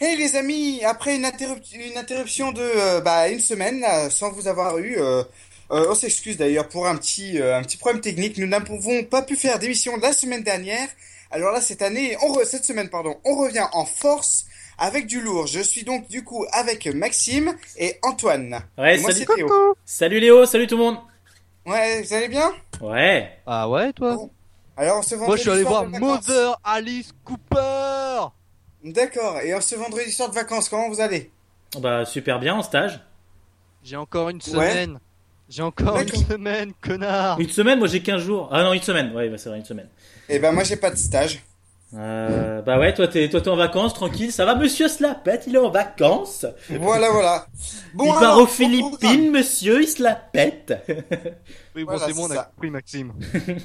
Hey les amis, après une interruption de une semaine là, sans vous avoir eu, on s'excuse d'ailleurs pour un petit problème technique. Nous n'avons pas pu faire d'émission la semaine dernière. Alors là, cette semaine, pardon, on revient en force avec du lourd. Je suis donc du coup avec Maxime et Antoine. Ouais, Et moi, salut. c'est Théo. Coucou. Salut Léo, salut tout le monde. Ouais, vous allez bien? Ouais. Ah ouais, toi? Bon. Alors, ce Moi, je suis vendredi allé soir de voir vacances. Mother Alice Cooper. D'accord. Et ce vendredi soir de vacances, comment vous allez? Bah super bien en stage. J'ai encore une Ouais. semaine. J'ai encore une D'accord. semaine, connard. Une semaine, moi j'ai 15 jours. Ah non, une semaine. Ouais, bah, c'est vrai, une semaine. Eh ben moi, j'ai pas de stage. Bah ouais, toi t'es en vacances, tranquille. Ça va, monsieur se la pète, il est en vacances. Voilà, voilà. Bon Il part aux alors, au programme. Philippines, monsieur, il se la pète. Oui, bon, Voilà, c'est c'est bon, on a ça. compris, Maxime.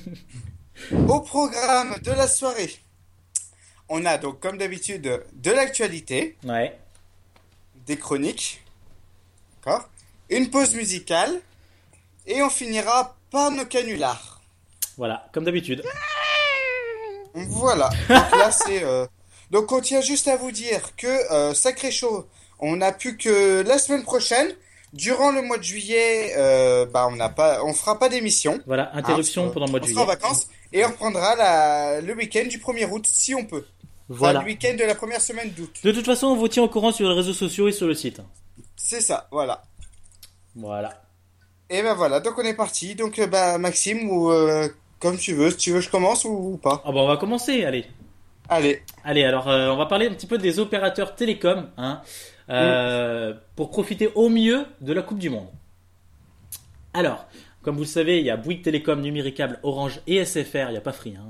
Au programme de la soirée, on a donc comme d'habitude de l'actualité, Ouais, des chroniques, d'accord, une pause musicale et on finira par nos canulars. voilà, comme d'habitude. Voilà. Donc là c'est donc on tient juste à vous dire que Sacré Chaud, on n'a plus que la semaine prochaine. Durant le mois de juillet, on fera pas d'émission, Voilà, hein, parce interruption que pendant le mois de on sera en juillet. vacances et on reprendra le week-end du 1er août si on peut. Enfin, le Voilà. week-end de la première semaine d'août. De toute façon, on vous tient au courant sur les réseaux sociaux et sur le site. C'est ça, voilà. Voilà. Et ben voilà, donc on est parti. Donc Maxime, ou comme tu veux, si tu veux je commence ou pas. Ah bah on va commencer, allez. Allez. Allez, alors on va parler un petit peu des opérateurs télécoms, hein, Mm. pour profiter au mieux de la Coupe du Monde. Alors, comme vous le savez, il y a Bouygues Télécom, Numéricable, Orange et SFR, il n'y a pas Free, hein,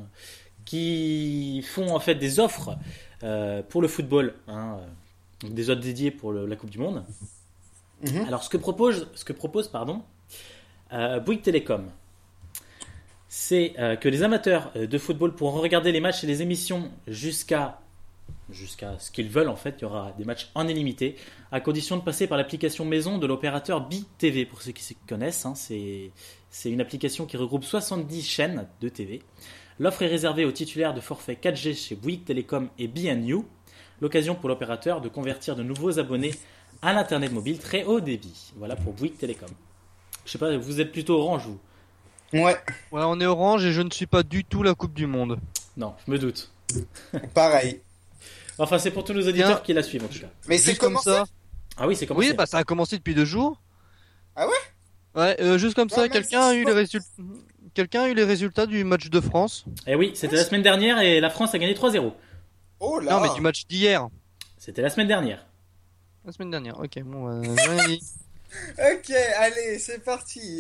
qui font en fait des offres pour le football, hein, donc des offres dédiées pour la Coupe du Monde. Mhm. Alors, ce que propose, pardon, Bouygues Télécom, c'est que les amateurs de football pourront regarder les matchs et les émissions jusqu'à ce qu'ils veulent en fait. Il y aura des matchs en illimité, à condition de passer par l'application maison de l'opérateur BTV. Pour ceux qui se connaissent, hein, c'est une application qui regroupe 70 chaînes de TV. L'offre est réservée aux titulaires de forfait 4G chez Bouygues Telecom et B&You. L'occasion pour l'opérateur de convertir de nouveaux abonnés à l'internet mobile très haut débit. Voilà pour Bouygues Telecom. Je sais pas, vous êtes plutôt orange vous? Ouais, Ouais, on est orange et je ne suis pas du tout la Coupe du Monde. Non, je me doute. pareil. Enfin, c'est pour tous nos Tiens, auditeurs qui la suivent en tout cas. Mais c'est juste comme commencé? ça. Ah oui, c'est Oui, commencé. bah ça a commencé depuis 2 jours. Ah ouais? Ouais, juste comme Ouais, ça, même ça, quelqu'un a je eu les résultats. Quelqu'un a eu les résultats du match de France? Eh oui, c'était la semaine dernière et la France a gagné 3-0. Oh Non, mais là. du match d'hier. C'était la semaine dernière. La semaine dernière. Ok, bon, j'ai rien dit. Ok, allez, c'est parti.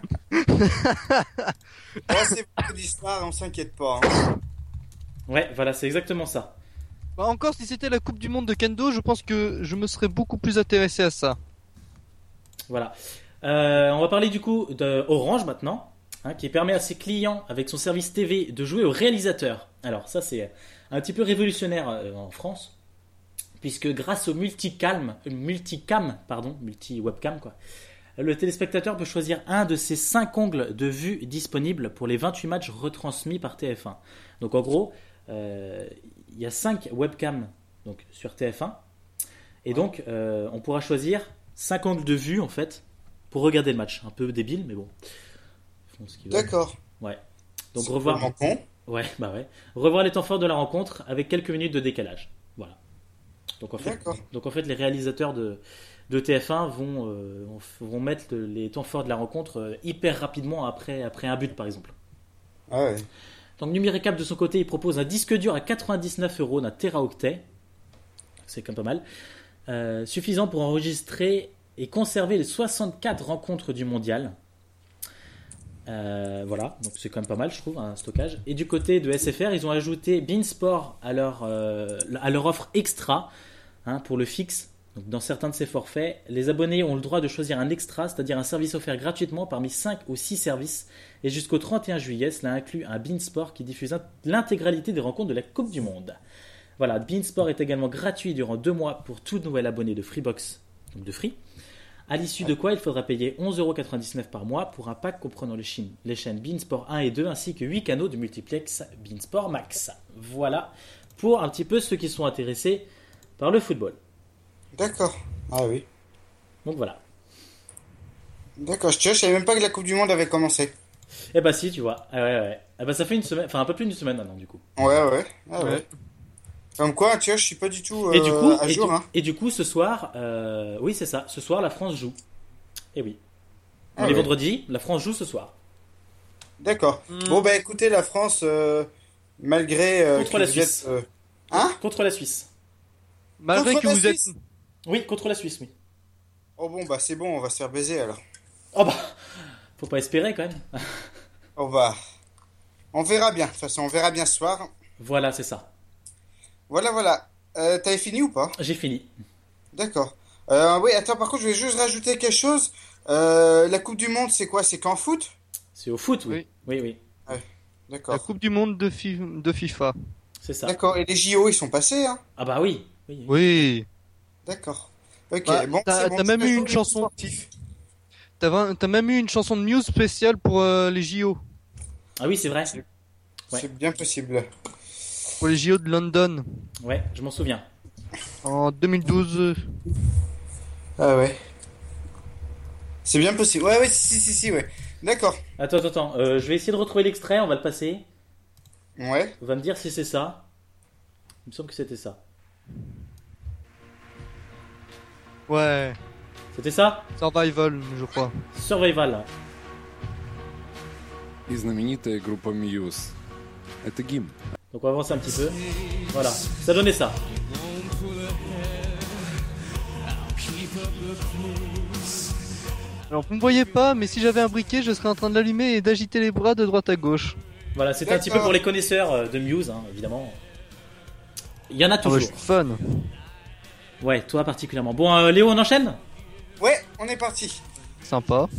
Oh, c'est beaucoup d'histoire, on s'inquiète pas, hein. Ouais, voilà, c'est exactement ça. Bah, encore, si c'était la Coupe du Monde de Kendo, je pense que je me serais beaucoup plus intéressé à ça. Voilà. On va parler du coup de Orange maintenant, hein, qui permet à ses clients, avec son service TV, de jouer au réalisateur. Alors ça, c'est un petit peu révolutionnaire en France, puisque grâce au multi-webcam, quoi, le téléspectateur peut choisir un de ses 5 ongles de vue disponibles pour les 28 matchs retransmis par TF1. Donc en gros, il y a 5 webcams donc, sur TF1, et Ouais. donc on pourra choisir 5 angles de vue en fait pour regarder le match. Un peu débile, mais bon, ils font ce qu'ils veulent. D'accord. Ouais. Donc C'est revoir, vraiment con. ouais, bah ouais, revoir les temps forts de la rencontre avec quelques minutes de décalage. Voilà. Donc en fait, D'accord. donc en fait les réalisateurs de TF1 vont mettre les temps forts de la rencontre hyper rapidement après un but par exemple. Ah ouais. Donc Numéricable de son côté, il propose un disque dur à 99 euros d'un téraoctet, c'est quand même pas mal, suffisant pour enregistrer et conserver les 64 rencontres du mondial. Voilà, donc c'est quand même pas mal, je trouve, un stockage. Et du côté de SFR, ils ont ajouté Beansport à leur offre extra, hein, pour le fixe. Donc, dans certains de ces forfaits, les abonnés ont le droit de choisir un extra, c'est-à-dire un service offert gratuitement parmi 5 ou 6 services. Et jusqu'au 31 juillet, cela inclut un Beansport qui diffuse l'intégralité des rencontres de la Coupe du Monde. Voilà, Beansport est également gratuit durant 2 mois pour tout nouvel abonné de Freebox, donc de Free. À l'issue de quoi il faudra payer 11,99€ par mois pour un pack comprenant les chaînes Beansport 1 et 2 ainsi que 8 canaux de multiplex Beansport Max. Voilà pour un petit peu ceux qui sont intéressés par le football. D'accord. Ah oui. Donc voilà. D'accord, je savais même pas que la Coupe du Monde avait commencé. Eh bah si, tu vois. Ah ouais, ouais. Ah bah ça fait une semaine, enfin un peu plus d'une semaine maintenant du coup. Ouais. Ah ouais. Ouais. Comme quoi, tu vois, je suis pas du tout Et du coup, à jour, hein. et du coup, ce soir, oui c'est ça, ce soir la France joue. Eh oui. On Ah est ouais. vendredi, la France joue ce soir. D'accord. Bon, bah écoutez, la France, malgré Contre que la vous Suisse. êtes... Hein? Contre la Suisse. Malgré Contre que la vous êtes. Suisse? Oui, contre la Suisse, oui. Oh bon, bah c'est bon, on va se faire baiser alors. Oh bah, faut pas espérer quand même. On va... On verra bien, de toute façon, on verra bien ce soir. Voilà, c'est ça. Voilà. T'avais fini ou pas? J'ai fini. D'accord. Oui, attends, par contre, je vais juste rajouter quelque chose. La Coupe du Monde, c'est quoi? C'est qu'en foot? C'est au foot, oui. Oui. Oui, oui. Ouais, La d'accord. Coupe du Monde de FIFA. C'est ça. D'accord, et les JO, ils sont passés, hein? Ah bah oui. Oui. Oui. D'accord. Ok, Bah, bon, c'est bon. t'as même c'est eu un une jour chanson. sportif. T'as même eu une chanson de Muse spéciale pour les JO. Ah oui, c'est vrai. Ouais. C'est bien possible. Pour les JO de London. Ouais, je m'en souviens. En 2012. Ah ouais. C'est bien possible. Ouais, si, ouais. D'accord. Attends. Je vais essayer de retrouver l'extrait, on va le passer. Ouais. On va me dire si c'est ça. Il me semble que c'était ça. Ouais. C'était ça? Survival, je crois. Survival. И знаменитая группа Muse. Это гимн. Donc on va avancer un petit peu. Voilà, ça donnait ça. Alors vous me voyez pas, mais si j'avais un briquet, je serais en train de l'allumer et d'agiter les bras de droite à gauche. Voilà, c'est un petit peu pour les connaisseurs de Muse, hein, évidemment. Il y en a Ah ouais, toujours. je suis fan. Ouais, toi particulièrement. Bon, Léo, on enchaîne? Ouais, on est parti. Sympa.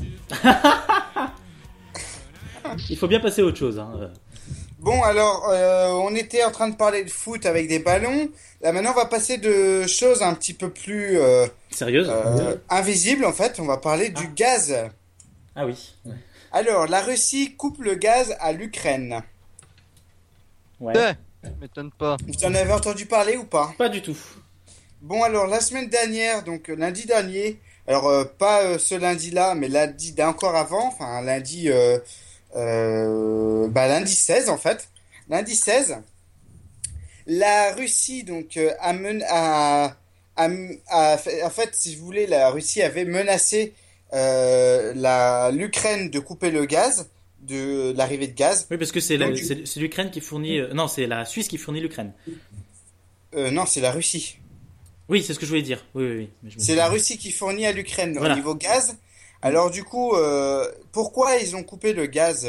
Il faut bien passer à autre chose. Hein. Bon, alors, on était en train de parler de foot avec des ballons. Là, maintenant, on va passer de choses un petit peu plus Sérieuse? invisibles, en fait. On va parler du gaz. Ah oui. Ouais. Alors, la Russie coupe le gaz à l'Ukraine. Ouais. M'étonne pas. Vous en avez entendu parler ou pas? Pas du tout. Bon, alors, la semaine dernière, donc lundi dernier, alors pas ce lundi-là, mais lundi d'encore avant, enfin lundi, lundi 16 en fait. Lundi 16, la Russie donc en fait, si vous voulez, la Russie avait menacé l'Ukraine de couper le gaz, de l'arrivée de gaz. Oui, parce que c'est Donc, c'est l'Ukraine qui fournit. Non, c'est la Suisse qui fournit l'Ukraine. Non, c'est la Russie. Oui, c'est ce que je voulais dire. Oui. Mais je me C'est suis- la Russie qui fournit à l'Ukraine Voilà. au niveau gaz. Alors du coup, pourquoi ils ont coupé le gaz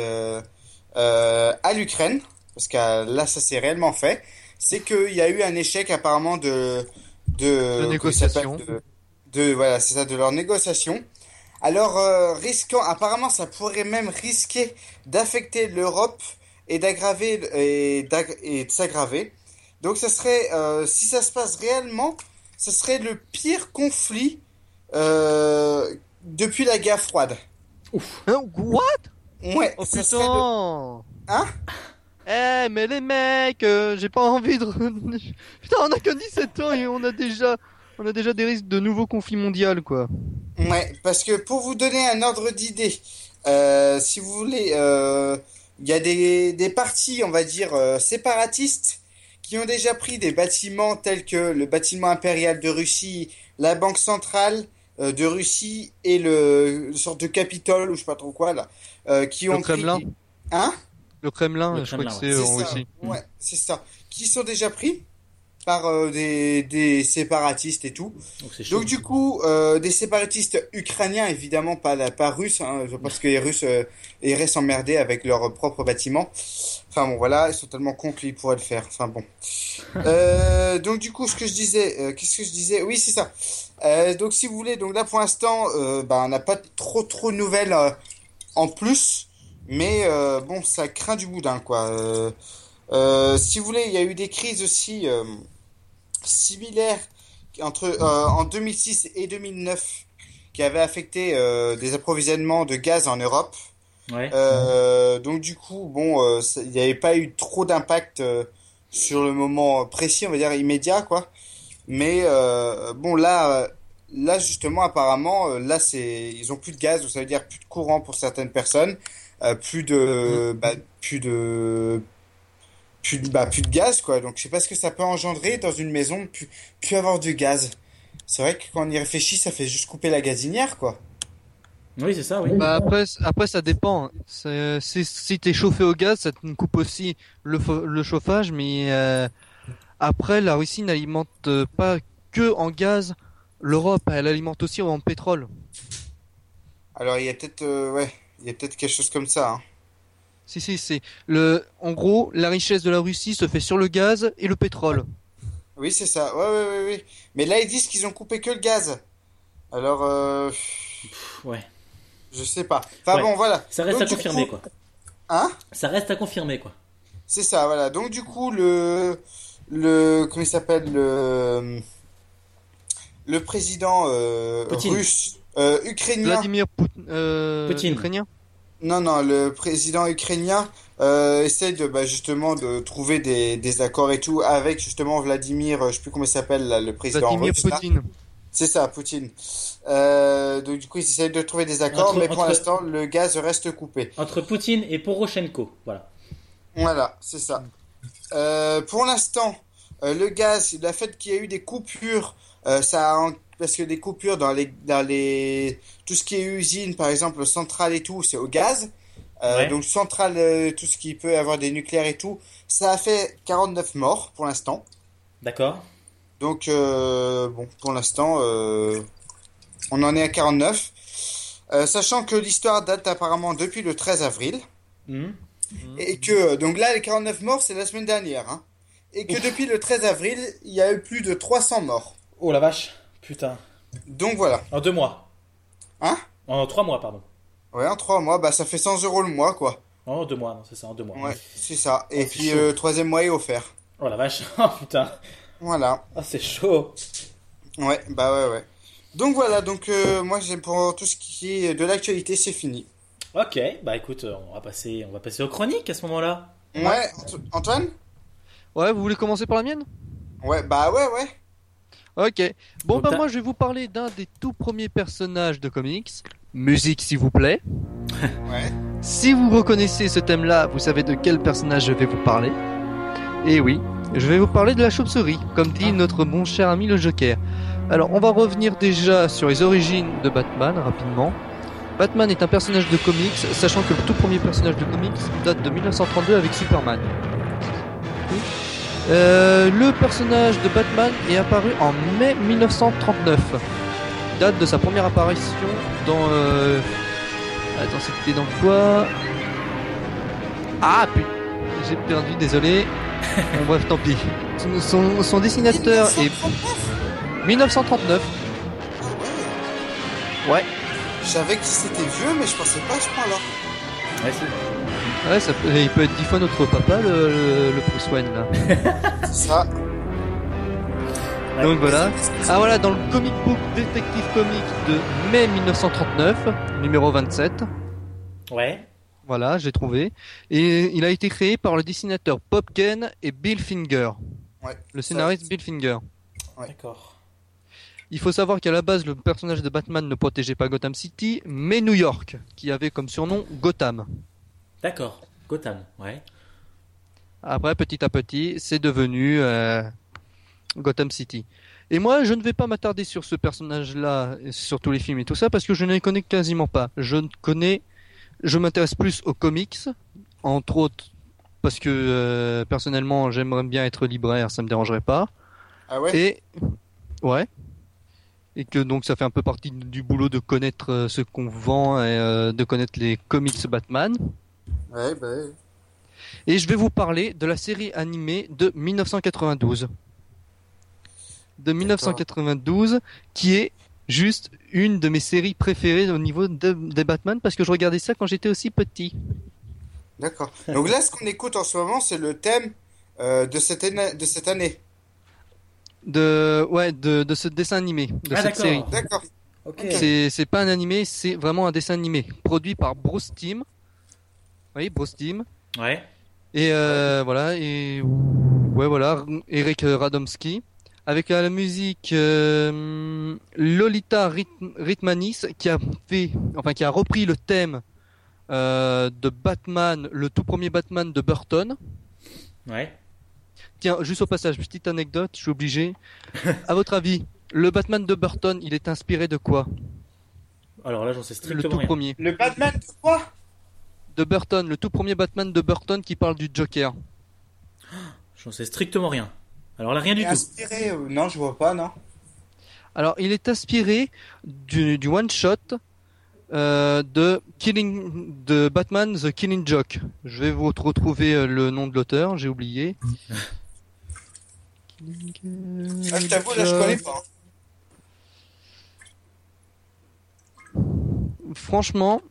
à l'Ukraine? Parce que là, ça s'est réellement fait. C'est qu'il y a eu un échec apparemment De négociation. voilà, c'est ça, de leur négociation. Alors, apparemment, ça pourrait même risquer d'affecter l'Europe et et de s'aggraver. Donc, ça serait, si ça se passe réellement, ce serait le pire conflit depuis la guerre froide. Hein, what? Ouais, Oh ça serait putain! Hein? Eh, mais les mecs, j'ai pas envie de. Putain, on a que 17 ans et on a déjà des risques de nouveaux conflits mondiaux, quoi. Ouais, parce que pour vous donner un ordre d'idée, si vous voulez, il y a des partis, on va dire, séparatistes qui ont déjà pris des bâtiments tels que le bâtiment impérial de Russie, la banque centrale de Russie et une sorte de Capitole ou je sais pas trop quoi là, qui Le ont pris... Kremlin. Hein? Le Kremlin, Le je crois Kremlin, que c'est C'est en ça, Russie. ouais, c'est ça. Qui sont déjà pris par des séparatistes et tout. Donc c'est chaud. Donc du coup, des séparatistes ukrainiens, évidemment pas russes, hein, parce que les Russes ils restent emmerdés avec leurs propres bâtiments. Enfin bon, voilà, ils sont tellement cons qu'ils pourraient le faire. Enfin bon. Donc du coup, ce que je disais, qu'est-ce que je disais? Oui, c'est ça. Donc si vous voulez, donc là pour l'instant, on n'a pas trop de nouvelles en plus, mais bon, ça craint du boudin, quoi. Si vous voulez, il y a eu des crises aussi similaires en 2006 et 2009 qui avaient affecté des approvisionnements de gaz en Europe. Ouais. Donc du coup, bon, il n'y avait pas eu trop d'impact sur le moment précis, on va dire immédiat, quoi. Mais bon, là justement, apparemment, ils ont plus de gaz, donc ça veut dire plus de courant pour certaines personnes, plus de gaz, quoi. Donc je sais pas ce que ça peut engendrer dans une maison, plus avoir de gaz. C'est vrai que quand on y réfléchit, ça fait juste couper la gazinière, quoi. Oui, c'est ça, oui. Bah après ça dépend, hein. Si t'es chauffé au gaz, ça te coupe aussi le chauffage, mais après la Russie n'alimente pas que en gaz l'Europe, elle alimente aussi en pétrole. Alors il y a peut-être quelque chose comme ça, hein. Si, en gros, la richesse de la Russie se fait sur le gaz et le pétrole. Oui, c'est ça. Ouais. Mais là, ils disent qu'ils ont coupé que le gaz. Alors, Ouais. je sais pas. Enfin Ouais. bon, voilà. Ça reste Donc, à du confirmer, coup- quoi. Hein? Ça reste à confirmer, quoi. C'est ça, voilà. Donc du coup, comment il s'appelle le président Poutine. russe, ukrainien. Vladimir Poutine. Ukrainien. Non, le président ukrainien essaie justement de trouver des accords et tout avec justement Vladimir, je sais plus comment il s'appelle là, le président Vladimir russe là. Poutine. C'est ça, Poutine. Donc du coup, ils essayent de trouver des accords, mais pour Entre- l'instant, le gaz reste coupé. Entre Poutine et Poroshenko, voilà. Voilà, c'est ça. Pour l'instant, le gaz, le fait qu'il y ait eu des coupures, parce que des coupures tout ce qui est usine, par exemple, centrale et tout, c'est au gaz. Ouais. Donc centrale, tout ce qui peut avoir des nucléaires et tout, ça a fait 49 morts pour l'instant. D'accord. Donc bon, pour l'instant, on en est à 49. Sachant que l'histoire date apparemment depuis le 13 avril. Mhm. Et que, donc là, les 49 morts, c'est la semaine dernière, hein. Et que depuis le 13 avril, il y a eu plus de 300 morts. Oh la vache. Putain. Donc voilà. En 2 mois. Hein? En 3 mois, pardon. Ouais, en 3 mois, bah ça fait 100 euros le mois, quoi. En 2 mois, non, c'est ça, en 2 mois. Ouais, c'est ça. Et c'est puis chaud. le troisième mois est offert. Oh la vache. Oh putain. Voilà. Ah, c'est chaud. Ouais, ouais. Donc voilà, donc moi, j'ai pour tout ce qui est de l'actualité, c'est fini. Ok, bah écoute, on va passer aux chroniques à ce moment-là. Ouais, Antoine? Ouais, vous voulez commencer par la mienne? Ouais, bah ouais. Ok. Bon, Donc, bah t'as- moi je vais vous parler d'un des tout premiers personnages de comics. Musique s'il vous plaît. Ouais. Si vous reconnaissez ce thème-là, vous savez de quel personnage je vais vous parler. Et oui, je vais vous parler de la chauve-souris, comme dit notre bon cher ami le Joker. Alors, on va revenir déjà sur les origines de Batman rapidement. Batman est un personnage de comics, sachant que le tout premier personnage de comics date de 1932 avec Superman. Le personnage de Batman est apparu en mai 1939. Date de sa première apparition dans... Attends, c'était dans quoi? Ah putain, j'ai perdu, désolé. Bon, bref, tant pis. Son dessinateur est 1939. Ah ouais. Ouais. Je savais que c'était vieux, mais je pensais pas à ce point-là. Ouais, c'est... Ouais, il peut être 10 fois notre papa, le Bruce Wayne, là. C'est ça. Ouais. Donc voilà. Ah voilà, dans le comic book Detective Comics de mai 1939, numéro 27. Ouais. Voilà, j'ai trouvé. Et il a été créé par le dessinateur Bob Kane et Bill Finger. Ouais. Le scénariste Bill Finger. Ouais. D'accord. Il faut savoir qu'à la base, le personnage de Batman ne protégeait pas Gotham City, mais New York, qui avait comme surnom Gotham. D'accord. Gotham, ouais. Après, petit à petit, c'est devenu Gotham City. Et moi, je ne vais pas m'attarder sur ce personnage-là, sur tous les films et tout ça, parce que je ne les connais quasiment pas. Je m'intéresse plus aux comics, entre autres, parce que personnellement, j'aimerais bien être libraire, ça me dérangerait pas. Ah ouais? Et ouais. Et que donc ça fait un peu partie du boulot de connaître ce qu'on vend et de connaître les comics Batman. Ouais, bah ouais. Et je vais vous parler de la série animée de 1992. De 1992, qui est juste une de mes séries préférées au niveau des Batman, parce que je regardais ça quand j'étais aussi petit. D'accord. Donc là, ce qu'on écoute en ce moment, c'est le thème de cette année. De ce dessin animé, de Ah, cette d'accord. série. D'accord. Ok. C'est pas un animé, c'est vraiment un dessin animé, produit par Bruce Timm. Oui, Bruce Timm. Ouais. Et voilà, et ouais, voilà, Eric Radomski, avec la musique Lolita Ritmanis qui a repris le thème de Batman, le tout premier Batman de Burton. Ouais. Tiens, juste au passage, petite anecdote, je suis obligé. À votre avis, le Batman de Burton, il est inspiré de quoi? Alors là, j'en sais Le strictement tout rien. premier. Le Batman de quoi? De Burton, le tout premier Batman de Burton qui parle du Joker. J'en sais strictement rien. Alors là, rien du tout. Inspiré, non, je vois pas, non. Alors, il est inspiré du one-shot de Batman The Killing Joke. Je vais vous retrouver le nom de l'auteur, j'ai oublié. Ah, je t'avoue, là, je connais pas. Franchement,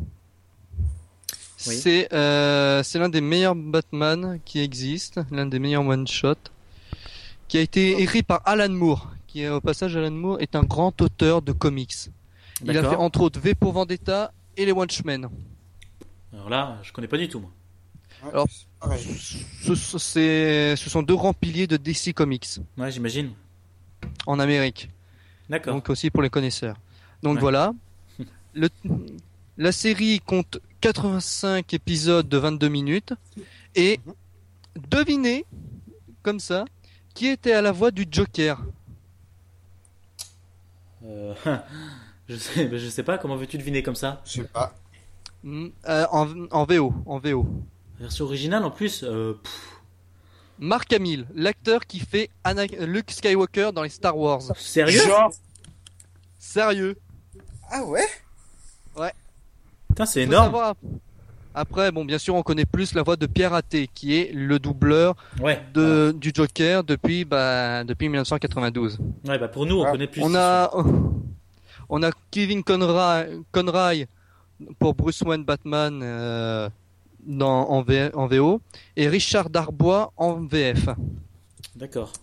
Oui. c'est l'un des meilleurs Batman qui existent, l'un des meilleurs one-shot, qui a été écrit par Alan Moore, qui au passage Alan Moore est un grand auteur de comics. Il a fait D'accord. entre autres V pour Vendetta et les Watchmen. Alors là, je connais pas du tout, moi. Ouais, Alors, c'est pareil. Ce sont deux grands piliers de DC Comics Ouais, j'imagine. en Amérique, D'accord. donc aussi pour les connaisseurs. Donc Ouais. voilà. La série compte 85 épisodes de 22 minutes et devinez, comme ça, qui était à la voix du Joker. Euh, je sais pas, comment veux-tu deviner comme ça? Je sais pas. En VO. Version originale en plus, Mark Hamill, l'acteur qui fait Luke Skywalker dans les Star Wars. sérieux? Genre. Sérieux. Ah ouais? Putain, c'est Faut énorme. savoir- Après, bon, bien sûr, on connaît plus la voix de Pierre Athé, qui est le doubleur Ouais. du Joker depuis 1992. Ouais, bah pour nous, on Ah. connaît plus. On a Kevin Conroy pour Bruce Wayne Batman en VO et Richard Darbois en VF. D'accord.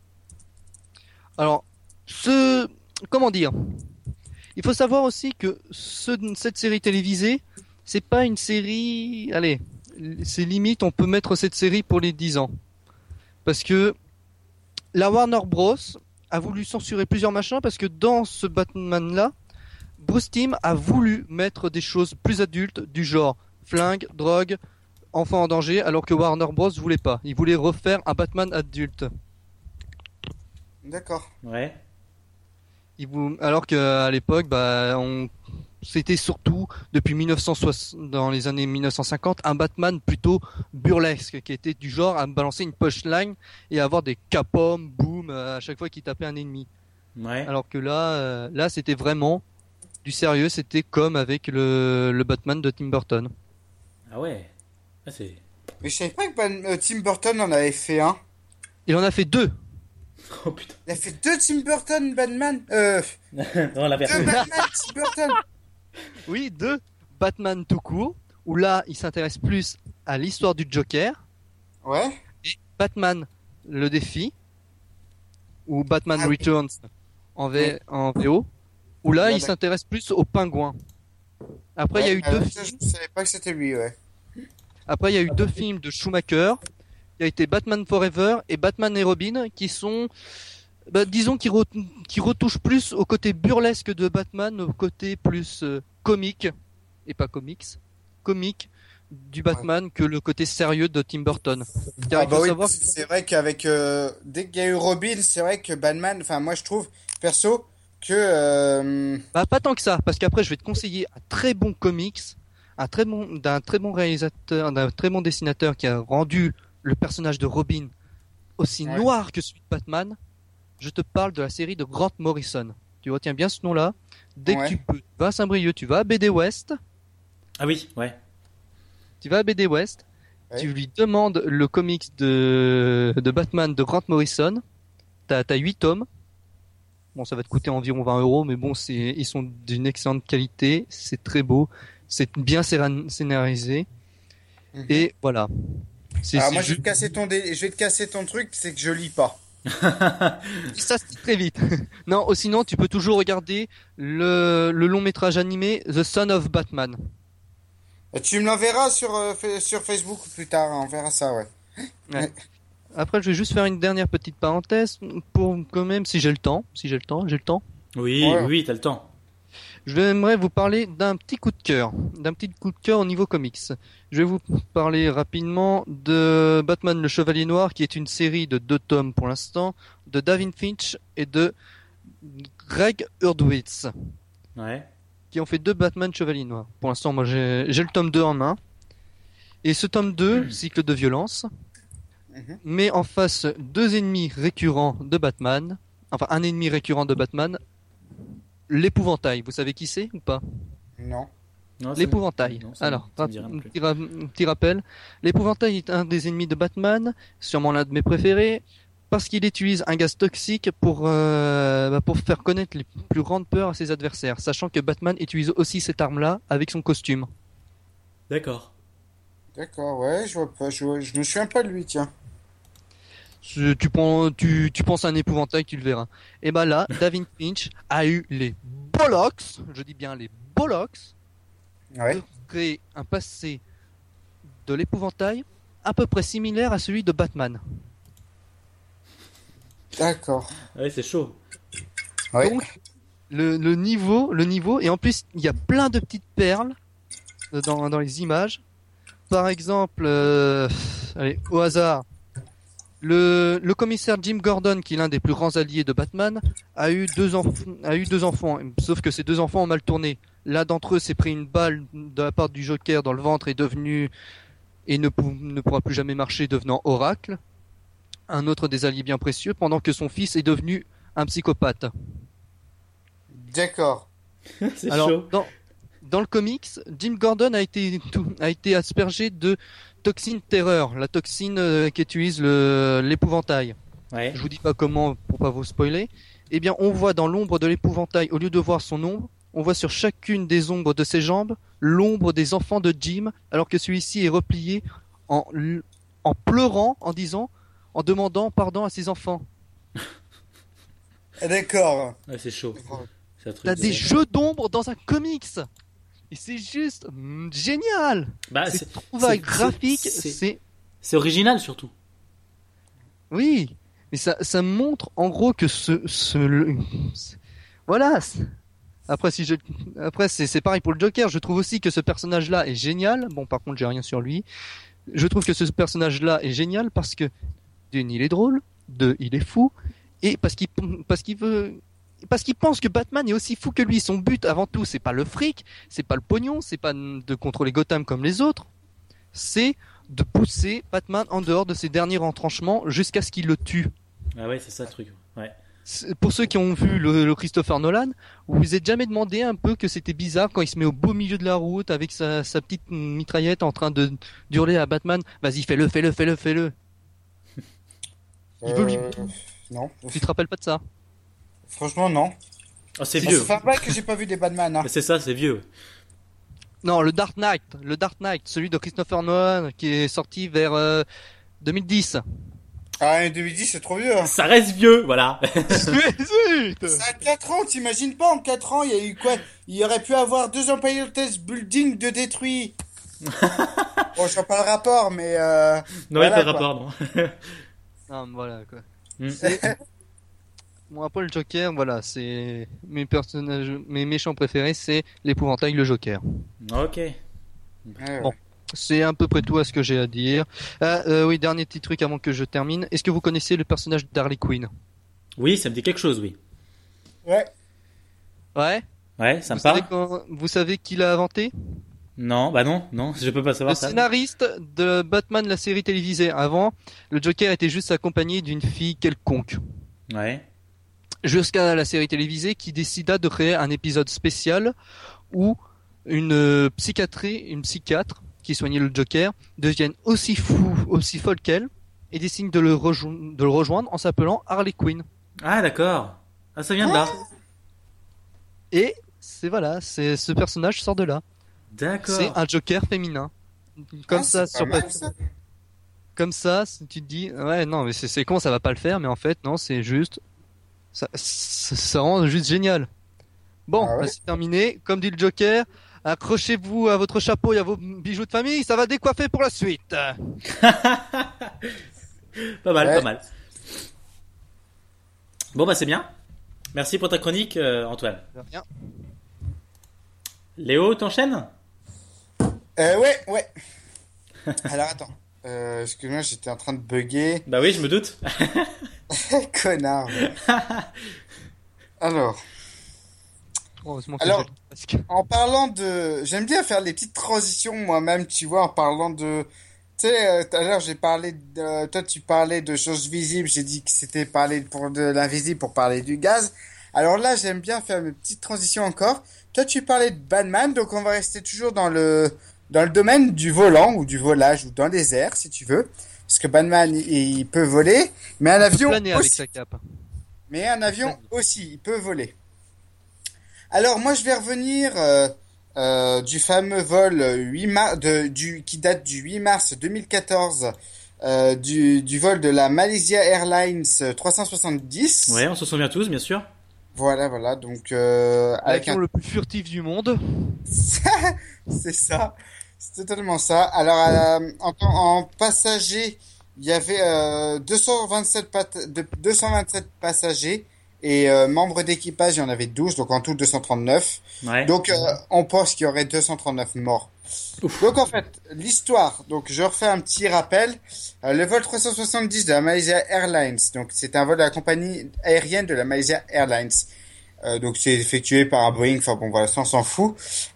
Alors, comment dire? Il faut savoir aussi que cette série télévisée, c'est pas une série. Allez, c'est limite, on peut mettre cette série pour les 10 ans. Parce que la Warner Bros. A voulu censurer plusieurs machins parce que dans ce Batman-là, Bruce Timm a voulu mettre des choses plus adultes du genre flingue, drogue, enfants en danger, alors que Warner Bros. Voulait pas. Il voulait refaire un Batman adulte. D'accord. Ouais. Alors qu'à l'époque, c'était surtout depuis 1960, dans les années 1950, un Batman plutôt burlesque, qui était du genre à balancer une punchline et à avoir des capom, boum, à chaque fois qu'il tapait un ennemi. Ouais. Alors que là, c'était vraiment du sérieux. C'était comme avec le Batman de Tim Burton. Ah ouais. Ah, c'est. Mais je savais pas que Tim Burton en avait fait un. Il en a fait deux. Oh putain. Il a fait deux Tim Burton Batman. Non, la Deux version. Batman Tim Burton. Oui, deux Batman tout court, où là, il s'intéresse plus à l'histoire du Joker. Ouais. Et Batman le défi, ou Batman Ah oui. Returns en VO, où là, Ouais, il d'accord. s'intéresse plus aux pingouins. Après, il y a eu deux ça, films. je savais pas que c'était lui, ouais. Après, il y a eu deux films de Schumacher. Il y a été Batman Forever et Batman et Robin, qui sont, disons, qui retouchent plus au côté burlesque de Batman, au côté plus comique, et pas comique du Batman que le côté sérieux de Tim Burton. Car Ah il bah faut oui, savoir c'est vrai qu'avec dès qu'il y a eu Robin, c'est vrai que Batman, enfin moi je trouve perso que pas tant que ça, parce qu'après je vais te conseiller un très bon comics, d'un très bon réalisateur, d'un très bon dessinateur qui a rendu le personnage de Robin aussi Ouais. noir que celui de Batman. Je te parle de la série de Grant Morrison. Tu retiens bien ce nom-là. Dès Ouais. que tu peux, tu vas à Saint-Brieuc, tu vas à BD West, Ah oui, ouais. tu Ouais. lui demandes le comics de Batman de Grant Morrison. T'as 8 tomes. Bon, ça va te coûter environ 20 €, mais bon, ils sont d'une excellente qualité, c'est très beau, c'est bien scénarisé, et voilà. alors moi je vais te casser je vais te casser ton truc, c'est que je lis pas. Ça se dit très vite. Non, sinon tu peux toujours regarder le long métrage animé The Son of Batman. Tu me l'enverras sur Facebook plus tard, on verra ça, ouais. Ouais. Après, je vais juste faire une dernière petite parenthèse pour quand même, si j'ai le temps, j'ai le temps. Oui, Ouais. oui, t'as le temps. J'aimerais vous parler d'un petit coup de cœur, au niveau comics. Je vais vous parler rapidement de Batman le Chevalier Noir, qui est une série de 2 tomes pour l'instant, de David Finch et de Greg Hurwitz, Ouais. qui ont fait 2 Batman Chevalier Noir. Pour l'instant, moi j'ai le tome 2 en main. Et ce tome 2, cycle de violence, Mhm. met en face 2 ennemis récurrents de Batman, enfin un ennemi récurrent de Batman, l'épouvantail. Vous savez qui c'est ou pas? Non. Non, ça L'épouvantail. me- non, ça me- Alors, ça me dit rien non plus. un petit rappel. L'épouvantail est un des ennemis de Batman, sûrement l'un de mes préférés, parce qu'il utilise un gaz toxique pour faire connaître les plus grandes peurs à ses adversaires, sachant que Batman utilise aussi cette arme-là avec son costume. D'accord. D'accord, ouais, je vois pas, je me souviens pas de lui, tiens. Tu penses à un épouvantail, tu le verras. Et ben là, David Finch a eu les bollocks, je dis bien les bollocks, Ouais. de créer un passé de l'épouvantail à peu près similaire à celui de Batman. D'accord. Ouais, c'est chaud. Ouais. Donc, le niveau, et en plus, il y a plein de petites perles dans les images. Par exemple, allez, au hasard, le commissaire Jim Gordon, qui est l'un des plus grands alliés de Batman, a eu deux enfants, sauf que ces 2 enfants ont mal tourné. L'un d'entre eux s'est pris une balle de la part du Joker dans le ventre et ne pourra plus jamais marcher, devenant Oracle. Un autre des alliés bien précieux, pendant que son fils est devenu un psychopathe. D'accord. C'est Alors, chaud. dans le comics, Jim Gordon a été aspergé de toxine terreur, la toxine qu'utilise l'épouvantail. Ouais. Je vous dis pas comment pour pas vous spoiler. Eh bien, on voit dans l'ombre de l'épouvantail, au lieu de voir son ombre, on voit sur chacune des ombres de ses jambes l'ombre des enfants de Jim, alors que celui-ci est replié en pleurant, en demandant pardon à ses enfants. D'accord. Ouais, c'est chaud. C'est un truc T'as de- des jeux d'ombre dans un comics. Et c'est juste génial. Bah, C'est c'est trouvaille c'est- graphique, c'est- c'est c'est original surtout. oui, mais ça montre en gros que voilà. Après c'est pareil pour le Joker, je trouve aussi que ce personnage-là est génial. Bon, par contre, j'ai rien sur lui. Je trouve que ce personnage-là est génial parce que d'une, il est drôle, deux, il est fou, et parce qu'il pense que Batman est aussi fou que lui. Son but avant tout, c'est pas le fric, c'est pas le pognon, c'est pas de contrôler Gotham comme les autres, c'est de pousser Batman en dehors de ses derniers retranchements jusqu'à ce qu'il le tue. Ah ouais, c'est ça le truc. Ouais. Pour ceux qui ont vu le Christopher Nolan, vous vous êtes jamais demandé un peu que c'était bizarre quand il se met au beau milieu de la route avec sa petite mitraillette en train de d'hurler à Batman, vas-y fais-le. Il veut lui... Non. Tu te rappelles pas de ça? Franchement, non. Oh, c'est Ça vieux. fait un bail que j'ai pas vu des Batman. Hein. Mais c'est ça, c'est vieux. Non, le Dark Knight, celui de Christopher Nolan qui est sorti vers 2010. Ah, 2010, c'est trop vieux. Hein. Ça reste vieux, voilà. Ça a 4 ans, t'imagines pas, en 4 ans, il y a eu quoi? Il y aurait pu avoir 2 Empire State Building de détruits. Bon, je vois pas le rapport, mais Non, voilà, il pas de quoi. rapport, non. Non, mais voilà quoi. Mm. Bon, après le Joker, voilà, c'est mes méchants préférés, c'est l'épouvantail, le Joker. Ok. Ouais, ouais. Bon. C'est à peu près tout à ce que j'ai à dire. Oui, dernier petit truc avant que je termine. Est-ce que vous connaissez le personnage d'Harley Quinn? Oui, ça me dit quelque chose, oui. Ouais. Ouais. Ouais, ça me parle. Vous savez qui l'a inventé? Non, bah non, je peux pas savoir Le ça. scénariste de Batman, la série télévisée. Avant, le Joker était juste accompagné d'une fille quelconque. Ouais. Jusqu'à la série télévisée qui décida de créer un épisode spécial où une psychiatre qui soignait le Joker devienne aussi folle qu'elle et décide de le rejoindre en s'appelant Harley Quinn. Ah, d'accord. Ah, ça vient de là. Et ce personnage sort de là. D'accord. C'est un Joker féminin. Comme Ah, ça, c'est sur pas mal, papier. ça. Comme ça, tu te dis, ouais, non, mais c'est con, ça va pas le faire, mais en fait, non, c'est juste, ça rend juste génial. Bon, Ah ouais. bah, c'est terminé. Comme dit le Joker, accrochez-vous à votre chapeau et à vos bijoux de famille, ça va décoiffer pour la suite. Pas mal, Ouais. pas mal. Bon, bah c'est bien. Merci pour ta chronique, Antoine. De rien. Léo, t'enchaînes? Ouais. Alors attends. Excuse-moi, j'étais en train de bugger. Bah oui, je me doute. Connard. Ouais. Alors, Heureusement que Alors- j'ai le masque. en parlant de... J'aime bien faire les petites transitions moi-même, tu vois, en parlant de... Tu sais, tout à l'heure, j'ai parlé de... Toi, tu parlais de choses visibles, j'ai dit que c'était parler pour de l'invisible pour parler du gaz. Alors là, j'aime bien faire mes petites transitions encore. Toi, tu parlais de Batman, donc on va rester toujours dans le domaine du volant ou du volage ou dans les airs, si tu veux. Parce que Batman, il peut voler, mais un Il peut avion planer avec aussi. sa cape. Mais un avion aussi, il peut voler. Alors moi je vais revenir du fameux vol 8 mars, qui date du 8 mars 2014, du vol de la Malaysia Airlines 370. Ouais, on se souvient tous, bien sûr. Voilà, donc avec L'avion un... le plus furtif du monde. C'est ça, c'est totalement ça. Alors en passager, il y avait 227 passagers et membres d'équipage, il y en avait 12, donc en tout 239. Ouais. Donc on pense qu'il y aurait 239 morts. Ouf. Donc en fait, l'histoire, donc je refais un petit rappel. Le vol 370 de la Malaysia Airlines, donc c'est un vol de la compagnie aérienne de la Malaysia Airlines. Donc c'est effectué par un Boeing, enfin bon voilà, ça on s'en fout.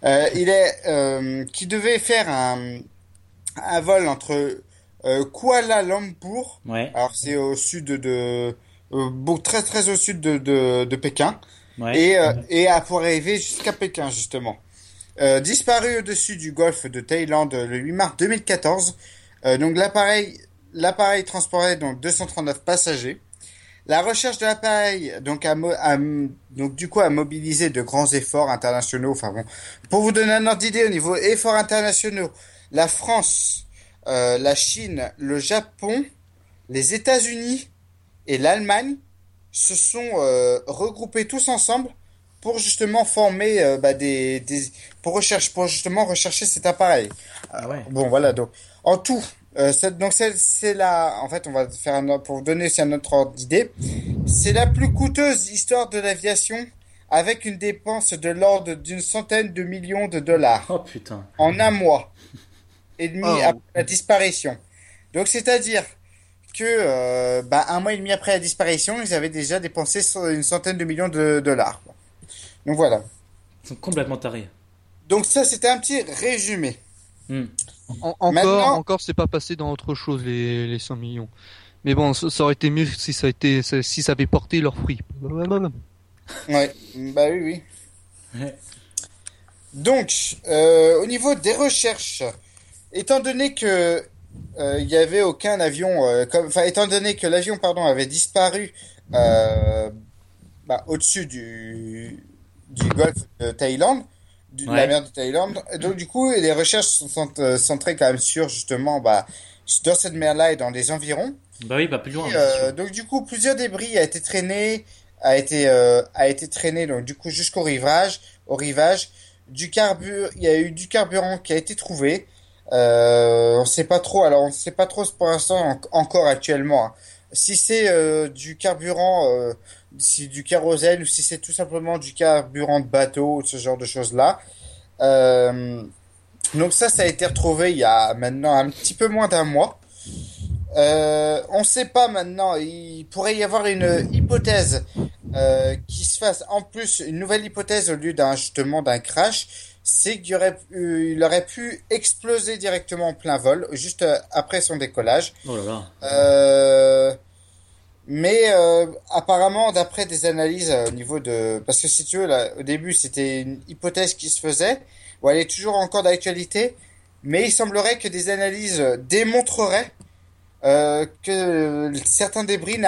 Qui devait faire un vol entre Kuala Lumpur, Ouais. alors c'est au sud très très au sud de Pékin, Ouais. et pour arriver jusqu'à Pékin justement. Disparu au-dessus du golfe de Thaïlande le 8 mars 2014. Donc l'appareil transportait donc 239 passagers. La recherche de l'appareil donc du coup a mobilisé de grands efforts internationaux. Enfin bon, pour vous donner un ordre d'idée au niveau efforts internationaux, la France, la Chine, le Japon, les États-Unis et l'Allemagne se sont regroupés tous ensemble pour justement former pour justement rechercher cet appareil. Ah ouais. Bon voilà, donc en tout c'est la, en fait on va faire pour vous donner aussi un autre ordre d'idée, c'est la plus coûteuse histoire de l'aviation avec une dépense de l'ordre d'une centaine de millions de dollars Oh putain. en un mois et demi Oh. après la disparition. Donc c'est-à-dire que un mois et demi après la disparition, ils avaient déjà dépensé une centaine de millions de dollars, quoi. Donc voilà. Ils sont complètement tarés. Donc ça, c'était un petit résumé. Hmm. Maintenant- Encore, c'est pas passé dans autre chose les 100 millions. Mais bon, ça aurait été mieux si si ça avait porté leurs fruits. Ouais, bah oui. Ouais. Donc, au niveau des recherches, étant donné que il y avait aucun avion, étant donné que l'avion, pardon, avait disparu au-dessus du golfe de Thaïlande, de la Ouais. mer de Thaïlande, donc du coup, les recherches sont centrées quand même sur justement, dans cette mer-là et dans les environs. Bah oui, bah plus loin. Donc du coup, plusieurs débris a été traîné donc du coup jusqu'au rivage, il y a eu du carburant qui a été trouvé. On sait pas trop. Alors on sait pas trop pour l'instant encore actuellement, hein, si c'est du carburant, si du kérosène ou si c'est tout simplement du carburant de bateau ou ce genre de choses-là. Donc ça a été retrouvé il y a maintenant un petit peu moins d'un mois. On sait pas maintenant. Il pourrait y avoir une hypothèse qui se fasse en plus, une nouvelle hypothèse au lieu d'un crash, c'est qu'il il aurait pu exploser directement en plein vol juste après son décollage. Oh là là. Mais apparemment, d'après des analyses au niveau parce que si tu veux, là, au début, c'était une hypothèse qui se faisait, ou elle est toujours encore d'actualité, mais il semblerait que des analyses démontreraient que certains débris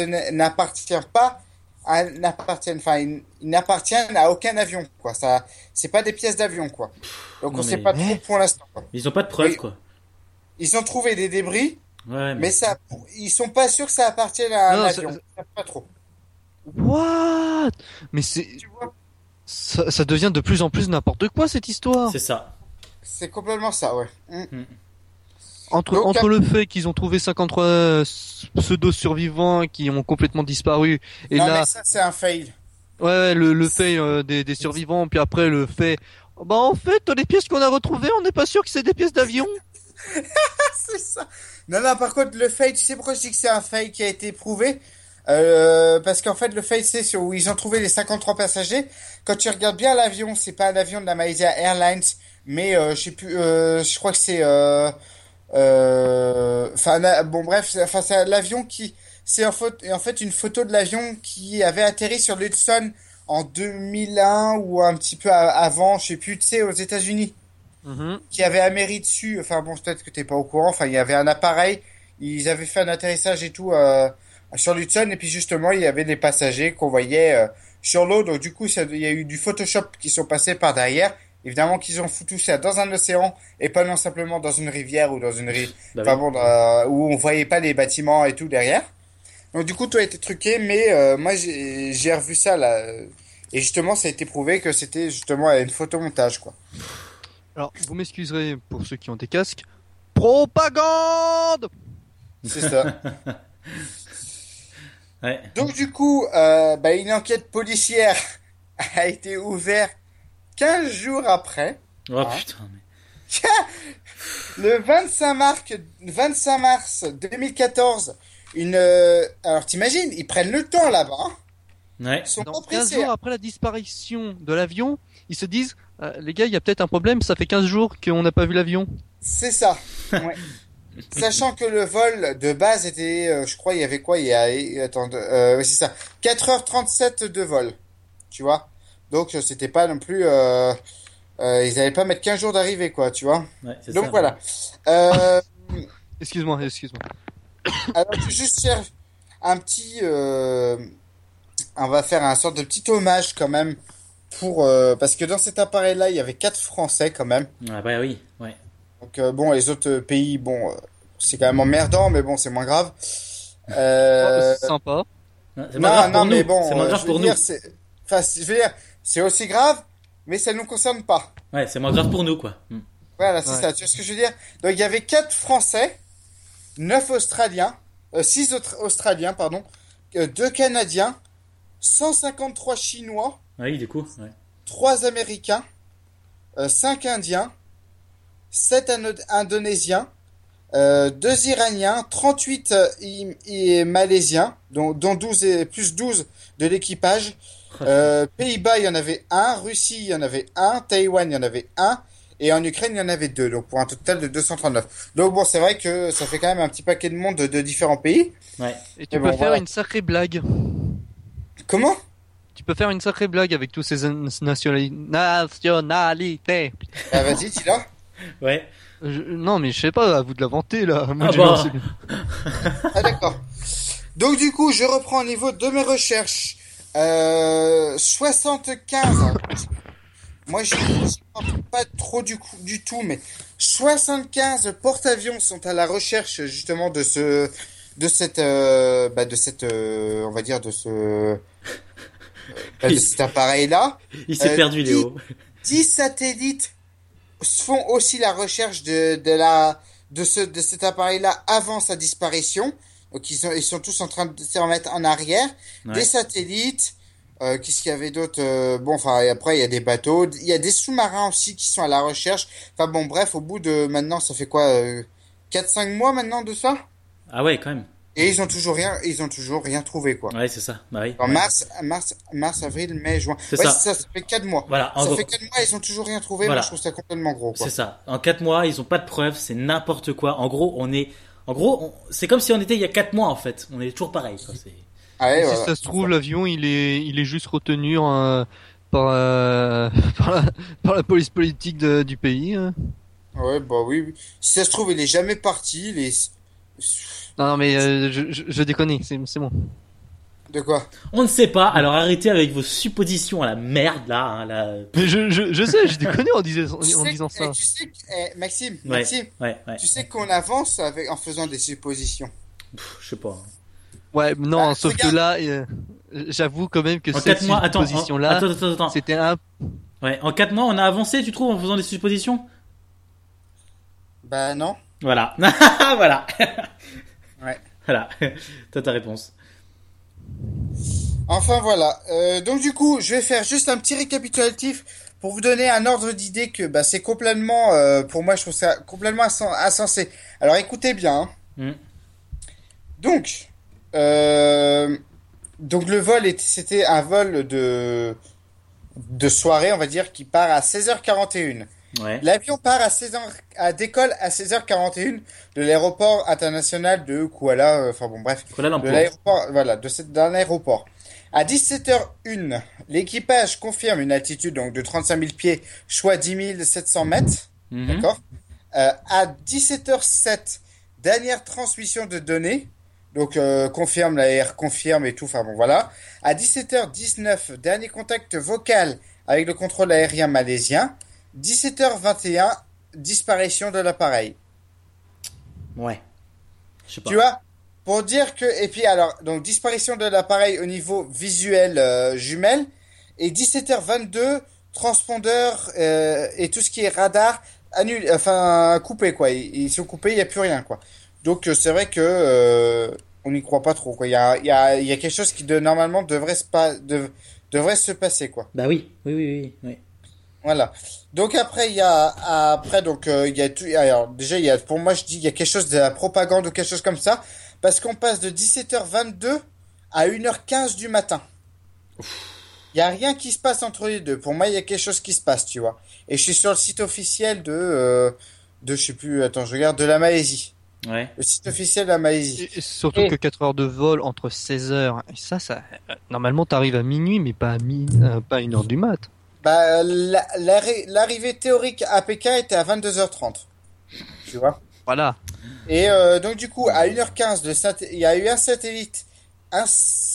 ils n'appartiennent à aucun avion, quoi. Ça, c'est pas des pièces d'avion, quoi. Donc Non, on sait mais- pas trop pour l'instant, quoi. Ils ont pas de preuves, Oui. quoi. Ils ont trouvé des débris, Ouais, mais ils sont pas sûrs que ça appartienne à un Non, avion. Ils savent pas trop. What? Mais Tu vois? ça devient de plus en plus n'importe quoi cette histoire. c'est ça. C'est complètement ça, ouais. Mm. Donc, Entre le fait qu'ils ont trouvé 53 pseudo-survivants qui ont complètement disparu, et non, là, mais ça, c'est un fail. ouais, le fait des survivants, puis après le fait, bah en fait, les pièces qu'on a retrouvées, on n'est pas sûr que c'est des pièces d'avion. C'est ça. Non, non, par contre, le fail, tu sais pourquoi je dis que c'est un fail qui a été prouvé? Parce qu'en fait, le fail, c'est sur où ils ont trouvé les 53 passagers. Quand tu regardes bien l'avion, c'est pas un avion de la Malaysia Airlines, mais je sais plus, je crois que c'est... Enfin, bon, bref, enfin, c'est l'avion qui... C'est en fait une photo de l'avion qui avait atterri sur l'Hudson en 2001 ou un petit peu avant, je sais plus, tu sais, aux États-Unis, Mhm. qui avait améri dessus. Enfin bon, peut-être que t'es pas au courant. Enfin, il y avait un appareil. Ils avaient fait un atterrissage et tout sur l'Hudson. Et puis justement, il y avait des passagers qu'on voyait sur l'eau. Donc du coup, il y a eu du Photoshop qui sont passés par derrière. Évidemment qu'ils ont foutu ça dans un océan et pas non simplement dans une rivière ou dans une rive. Bah Enfin oui. bon, où on voyait pas les bâtiments et tout derrière. Donc du coup, tout a été truqué. Mais moi, j'ai revu ça là. Et justement, ça a été prouvé que c'était justement une photomontage, quoi. Alors, vous m'excuserez pour ceux qui ont des casques. Propagande! C'est ça. Ouais. Donc du coup, une enquête policière a été ouverte 15 jours après, Oh Hein putain, mais... le 25 mars 2014. Alors t'imagines, ils prennent le temps là-bas, hein. Ouais. Ils sont Donc, pas 15 pressés, jours hein. après la disparition de l'avion, ils se disent, les gars, il y a peut-être un problème, ça fait 15 jours qu'on n'a pas vu l'avion. C'est ça. Ouais. Sachant que le vol de base était, je crois, il y avait quoi? Attends, ouais, c'est ça. 4h37 de vol. Tu vois? Donc, c'était pas non plus, ils allaient pas mettre 15 jours d'arrivée, quoi, tu vois? Ouais, c'est Donc ça. voilà. Euh, Excuse-moi. alors, je vais juste faire un petit, on va faire un sorte de petit hommage quand même parce que dans cet appareil-là, il y avait 4 Français quand même. Ah bah oui, ouais. Donc bon, les autres pays, bon, c'est quand même emmerdant, mais bon, c'est moins grave. C'est sympa. C'est pas grave pour nous. mais bon, C'est moins je grave veux pour nous. dire, enfin, je veux dire, c'est aussi grave, mais ça nous concerne pas. Ouais, c'est moins grave pour nous, quoi. Voilà, c'est Ouais. ça. Tu vois ce que je veux dire? Donc il y avait 4 Français, 9 Australiens, 6 Australiens, pardon, 2 Canadiens, 153 Chinois, Ah oui, du coup, ouais. 3 Américains, 5 Indiens, 7 Indonésiens, 2 Iraniens, 38 Malaisiens, dont 12 plus 12 de l'équipage. Pays-Bas, il y en avait un. Russie, il y en avait un. Taïwan, il y en avait un. Et en Ukraine, il y en avait 2. Donc pour un total de 239. Donc bon, c'est vrai que ça fait quand même un petit paquet de monde de différents pays. Ouais. Et tu Mais peux bon, faire voilà. une sacrée blague. Comment? Tu peux faire une sacrée blague avec tous ces nationalités. Bah, vas-y, dis-la. Ouais. Non, mais je sais pas, à vous de l'inventer là. Moi, Ah j'ai bah. lancé- Ah d'accord. Donc du coup, je reprends au niveau de mes recherches. 75. Moi, je ne pas trop du tout, mais 75 porte-avions sont à la recherche justement de cette, on va dire de cet appareil-là. Il s'est perdu, dix- Léo. 10 satellites font aussi la recherche de cet appareil-là avant sa disparition. Donc ils sont tous en train de se remettre en arrière. Ouais. Des satellites, qu'est-ce qu'il y avait d'autre? Bon, enfin, et après, il y a des bateaux. Il y a des sous-marins aussi qui sont à la recherche. Enfin, bon, bref, au bout de maintenant, ça fait quoi? 4-5 mois maintenant de ça? Ah ouais, quand même. Et ils ont toujours rien trouvé, quoi. Ouais, c'est ça. Bah oui. En Ouais. mars, avril, mai, juin. C'est Ouais, ça. c'est ça, ça fait 4 mois. Voilà, en Ça gros, fait 4 mois, ils ont toujours rien trouvé. Voilà. Moi, je trouve ça complètement gros, quoi. c'est ça. En 4 mois, ils ont pas de preuves, c'est n'importe quoi. En gros, c'est comme si on était il y a 4 mois, en fait. On est toujours pareil, quoi. C'est... Ah ouais, Et si voilà. ça se trouve, l'avion, il est juste retenu par, par la police politique du pays. Hein. Ouais, bah oui, oui. Si ça se trouve, il est jamais parti. Non, mais je déconne, c'est bon. De quoi? On ne sait pas, alors arrêtez avec vos suppositions à la merde, là. Hein, là. Mais je sais, je déconne en Tu sais disant ça. tu sais Maxime, Ouais, ouais. tu sais qu'on avance en faisant des suppositions. Je sais pas. Ouais, non, Bah, sauf regarde. que là, j'avoue quand même que En cette 4 mois, attends. supposition-là, Attends. c'était un... Ouais, en 4 mois, on a avancé, tu trouves, en faisant des suppositions? Bah non. Voilà. Voilà. Ouais. Voilà. T'as ta réponse. Enfin voilà. Donc du coup, je vais faire juste un petit récapitulatif pour vous donner un ordre d'idée que bah, c'est complètement, pour moi, je trouve ça complètement insensé. Alors écoutez bien. Mm. Donc, donc le vol c'était un vol de soirée, on va dire, qui part à 16h41. Ouais. L'avion part décolle à 16h41 de l'aéroport international de Kuala, enfin bon bref, Kuala de Lumpur. l'aéroport, voilà, d'un aéroport. À 17h01, l'équipage confirme une altitude donc de 35 000 pieds, soit 10 700 mètres. Mhm. D'accord. À 17h07, dernière transmission de données. Donc, confirme, l'AR confirme et tout. Enfin, bon, voilà. À 17h19, dernier contact vocal avec le contrôle aérien malaisien. 17h21, disparition de l'appareil. Ouais. Je sais pas. Tu vois? Pour dire que, et puis alors, donc, disparition de l'appareil au niveau visuel, jumelle. Et 17h22, transpondeur, et tout ce qui est radar, annulé, enfin, coupé, quoi. Ils sont coupés, il n'y a plus rien, quoi. Donc, c'est vrai que, on n'y croit pas trop, quoi. Il y a quelque chose qui, normalement, devrait se passer, quoi. Bah oui. Oui. Voilà. Donc après donc il y a tout, alors déjà pour moi je dis il y a quelque chose de la propagande ou quelque chose comme ça parce qu'on passe de 17h22 à 1h15 du matin. Il y a rien qui se passe entre les deux. Pour moi, il y a quelque chose qui se passe, tu vois. Et je suis sur le site officiel de je sais plus, attends, je regarde, de la Malaisie. Ouais. Le site officiel de la Malaisie. Et surtout que 4 heures de vol entre 16 heures, et ça, normalement t'arrives à minuit, mais pas pas à 1 heure du mat. Bah, l'arrivée théorique à Pékin était à 22h30. Tu vois? Voilà. Et donc du coup, à 1h15, il y a eu un satellite, un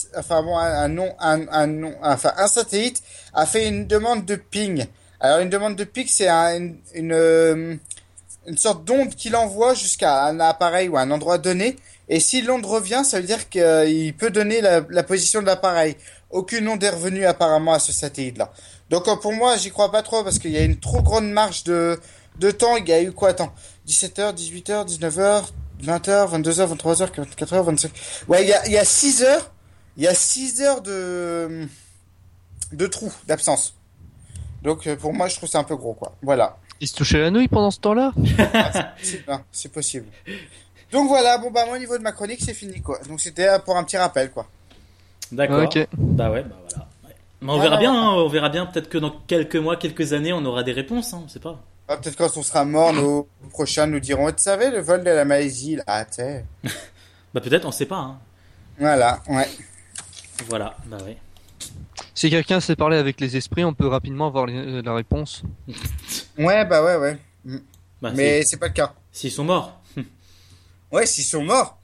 satellite a fait une demande de ping. Alors une demande de ping, c'est une sorte d'onde qu'il envoie jusqu'à un appareil ou un endroit donné. Et si l'onde revient, ça veut dire qu'il peut donner la position de l'appareil. Aucune onde est revenue apparemment à ce satellite-là. Donc pour moi, j'y crois pas trop parce qu'il y a une trop grande marge de temps. Il y a eu quoi? Attends, 17h, 18h, 19h, 20h, 22h, 23h, 24h, 25h. Ouais, il y a 6 heures. Il y a 6 heures de trou, d'absence. Donc pour moi, je trouve ça un peu gros, quoi. Voilà. Il se touchait la nouille pendant ce temps-là? C'est possible. Donc voilà, bon bah moi au niveau de ma chronique, c'est fini, quoi. Donc c'était pour un petit rappel, quoi. D'accord. Ok. Bah ouais, bah voilà. Ouais. Mais on verra bien, hein, on verra bien. Peut-être que dans quelques mois, quelques années, on aura des réponses, hein, on sait pas. Ah, peut-être quand on sera mort, nos prochains nous diront, tu savais, le vol de la Malaisie, là, tu sais. Bah peut-être, on sait pas. Hein. Voilà, ouais. Voilà, bah ouais. Si quelqu'un sait parler avec les esprits, on peut rapidement avoir la réponse. Ouais, bah ouais. Bah, Mais c'est pas le cas. s'ils sont morts. Ouais, s'ils sont morts.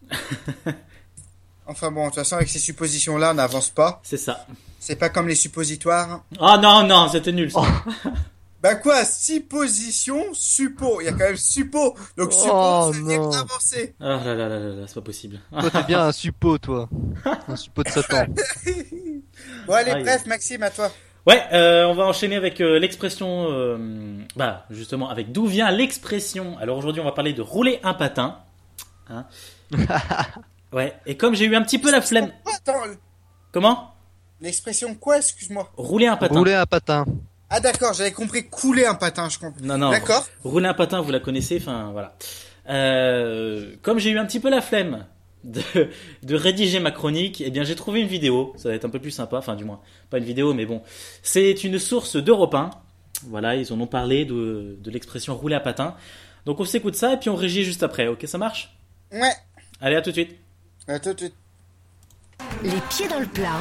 Enfin bon, de toute façon, avec ces suppositions-là, on n'avance pas. C'est ça. C'est pas comme les suppositoires. Ah non, c'était nul ça. Bah quoi, supposition, suppo. Il y a quand même suppo. Donc suppo, Oh, ça veut dire non. avancer. Ah là, c'est pas possible. Toi, t'es bien un suppôt, toi. Un suppôt de Satan. Bon, allez, Aïe. bref, Maxime, à toi. Ouais, on va enchaîner avec l'expression, bah justement avec d'où vient l'expression. Alors aujourd'hui, on va parler de rouler un patin. Hein. Ouais. Et comme j'ai eu un petit peu la flemme. Attends, Comment? l'expression quoi, excuse-moi? Rouler un patin. Rouler un patin. Ah d'accord, j'avais compris couler un patin, je comprends. Non. D'accord. Rouler un patin, vous la connaissez. Enfin voilà. Comme j'ai eu un petit peu la flemme de rédiger ma chronique, eh bien j'ai trouvé une vidéo. Ça va être un peu plus sympa. Enfin du moins, pas une vidéo, mais bon. C'est une source d'Europe 1. Voilà, ils en ont parlé de l'expression rouler un patin. Donc on s'écoute ça et puis on régit juste après. Ok, ça marche? Ouais. Allez, à tout de suite. À tout de suite. Les pieds dans le plat.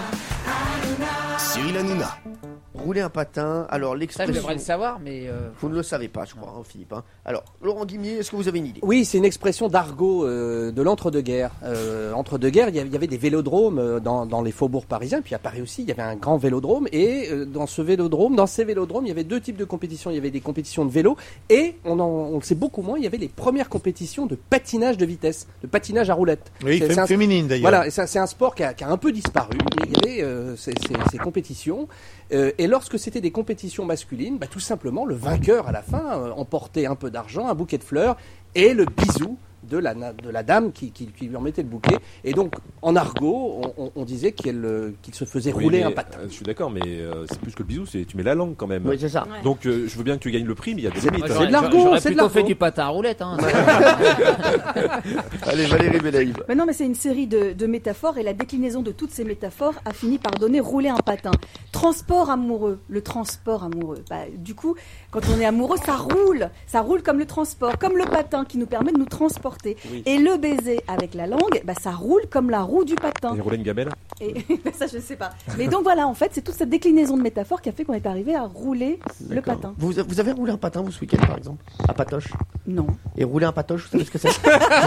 Cyril Hanouna. Rouler un patin, alors Ça, l'expression... j'aimerais le savoir, mais. Vous ne le savez pas, je crois, hein, Philippe. Hein. Alors, Laurent Guimier, est-ce que vous avez une idée? Oui, c'est une expression d'argot de l'entre-deux-guerres. Entre-deux-guerres, il y avait des vélodromes dans les faubourgs parisiens. Puis à Paris aussi, il y avait un grand vélodrome. Et dans ces vélodromes, il y avait deux types de compétitions. Il y avait des compétitions de vélo et, on le sait beaucoup moins, il y avait les premières compétitions de patinage de vitesse, de patinage à roulette. Oui, C'est féminine d'ailleurs. Voilà, et ça, c'est un sport qui a un peu disparu. Mais il y avait ces compétitions. Et lorsque c'était des compétitions masculines, bah, tout simplement, le vainqueur à la fin emportait un peu d'argent, un bouquet de fleurs et le bisou de la dame qui lui remettait le bouquet. Et donc, en argot, on disait qu'il se faisait rouler un patin. Je suis d'accord, mais c'est plus que le bisou, tu mets la langue quand même. Oui, c'est ça. Donc, je veux bien que tu gagnes le prix, mais il y a des limites. C'est de l'argot, J'aurais c'est de plutôt l'argot. fait du patin à roulette. Hein. Allez, Valérie Belaïb. Mais non, mais c'est une série de métaphores et la déclinaison de toutes ces métaphores a fini par donner rouler un patin. Transport amoureux, le transport amoureux. Bah, du coup, quand on est amoureux, ça roule comme le transport, comme le patin qui nous permet de nous transporter. Oui. Et le baiser avec la langue, bah, ça roule comme la roue du patin. Et rouler une gamelle. Et ça, je sais pas. Mais donc voilà, en fait, c'est toute cette déclinaison de métaphores qui a fait qu'on est arrivé à rouler le patin. Vous avez roulé un patin, vous, ce week-end, par exemple? À Patoche? Non. Et rouler un patoche, vous savez ce que c'est?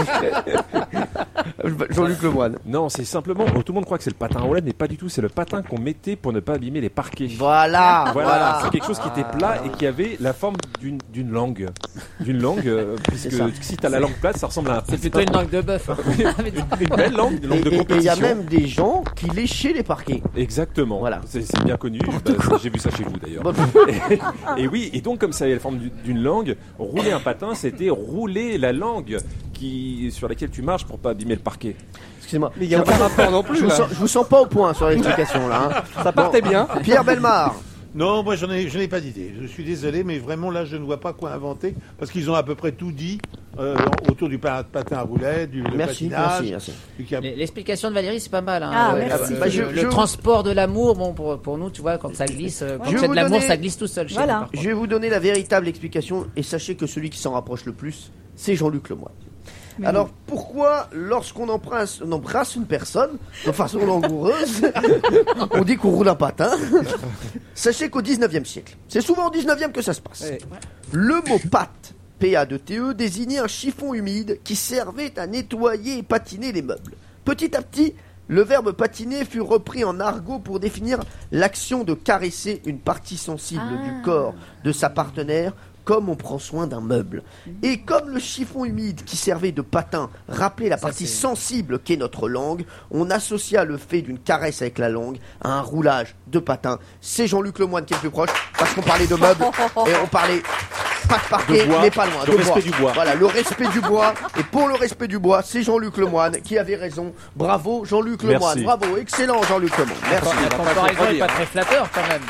Jean-Luc Lemoine. Non, c'est simplement. Tout le monde croit que c'est le patin à roulette, mais pas du tout. C'est le patin qu'on mettait pour ne pas abîmer les parquets. Voilà. C'est quelque chose qui était plat et qui avait la forme d'une langue. Puisque si t'as la langue plate, ça ressemble à un. C'est plutôt une langue de bœuf. Hein. Une belle langue, une langue de Et il y compétition. a même des gens qui léchaient les parquets. Exactement. Voilà. C'est bien connu. J'ai vu ça chez vous d'ailleurs. Bon. Et oui, et donc comme ça avait la forme d'une langue, rouler un patin, c'était rouler la langue sur laquelle tu marches pour pas abîmer le parquet. Excusez-moi. Mais il n'y a aucun rapport non plus. Je vous sens pas au point sur l'explication là. Hein. Ça partait bien. Pierre Bellemare. Non, moi je n'ai pas d'idée. Je suis désolé, mais vraiment là je ne vois pas quoi inventer parce qu'ils ont à peu près tout dit autour du patin à roulettes, du patinage. Merci. L'explication de Valérie, c'est pas mal. Hein. Ah, merci. Le transport de l'amour, bon, pour nous, tu vois, quand ça glisse, quand c'est de l'amour, ça glisse tout seul. Voilà. Je vais vous donner la véritable explication et sachez que celui qui s'en rapproche le plus, c'est Jean-Luc Lemoine. Mais alors pourquoi, lorsqu'on embrasse une personne de façon langoureuse, on dit qu'on roule un patin? Sachez qu'au 19e siècle, c'est souvent au 19e que ça se passe, le mot patte, P-A-T-E, désignait un chiffon humide qui servait à nettoyer et patiner les meubles. Petit à petit, le verbe patiner fut repris en argot pour définir l'action de caresser une partie sensible du corps de sa partenaire, comme on prend soin d'un meuble. Et comme le chiffon humide qui servait de patin rappelait la partie sensible qu'est notre langue, on associa le fait d'une caresse avec la langue à un roulage de patin. C'est Jean-Luc Lemoine qui est le plus proche, parce qu'on parlait de meubles et on parlait pas de parquet, mais pas loin. Le respect du bois. Voilà, le respect du bois. Et pour le respect du bois, c'est Jean-Luc Lemoine qui avait raison. Bravo Jean-Luc Lemoine. Bravo, excellent Jean-Luc Lemoine. Merci. La comparaison n'est pas très flatteur quand même.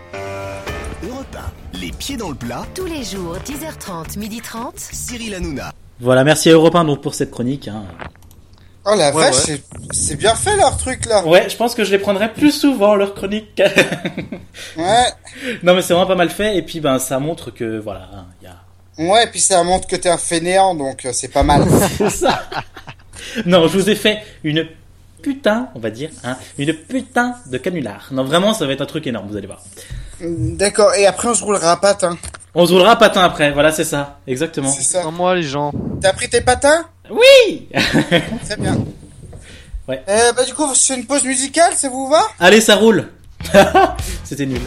Europe 1, les pieds dans le plat. Tous les jours, 10h30, 12h30. Cyril Hanouna. Voilà, merci à Europe 1 donc pour cette chronique. Hein. Oh la vache, c'est bien fait leur truc là. Ouais, je pense que je les prendrai plus souvent leur chronique. Ouais. Non mais c'est vraiment pas mal fait et puis ben ça montre que voilà, il y a. Ouais, et puis ça montre que t'es un fainéant donc c'est pas mal. C'est ça. Non, je vous ai fait une putain, on va dire, hein, une putain de canular. Non vraiment, ça va être un truc énorme, vous allez voir. D'accord, et après on se roulera à patin. On se roulera à patin après, voilà, c'est ça, exactement. C'est ça. Sans moi les gens. T'as pris tes patins? Oui. Très bien. Ouais. Bah du coup, on se fait une pause musicale, ça vous va? Allez, ça roule. C'était nul.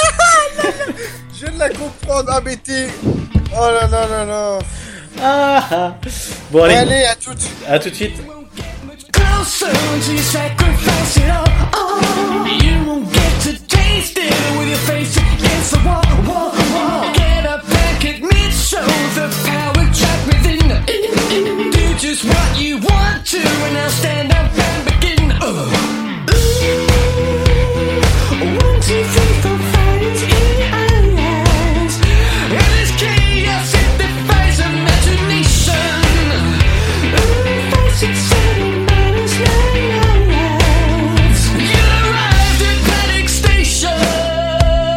Je viens de la comprendre, ah mais t'es... Oh là là là là. Ah. Bon allez. Allez, à tout de suite. Just what you want to, and now stand up and begin. 1, 2, 3, 4, 5 in your eyes. And this chaos in the face of imagination. 5, 6, 7, minus 9 lives. You arrived at panic station.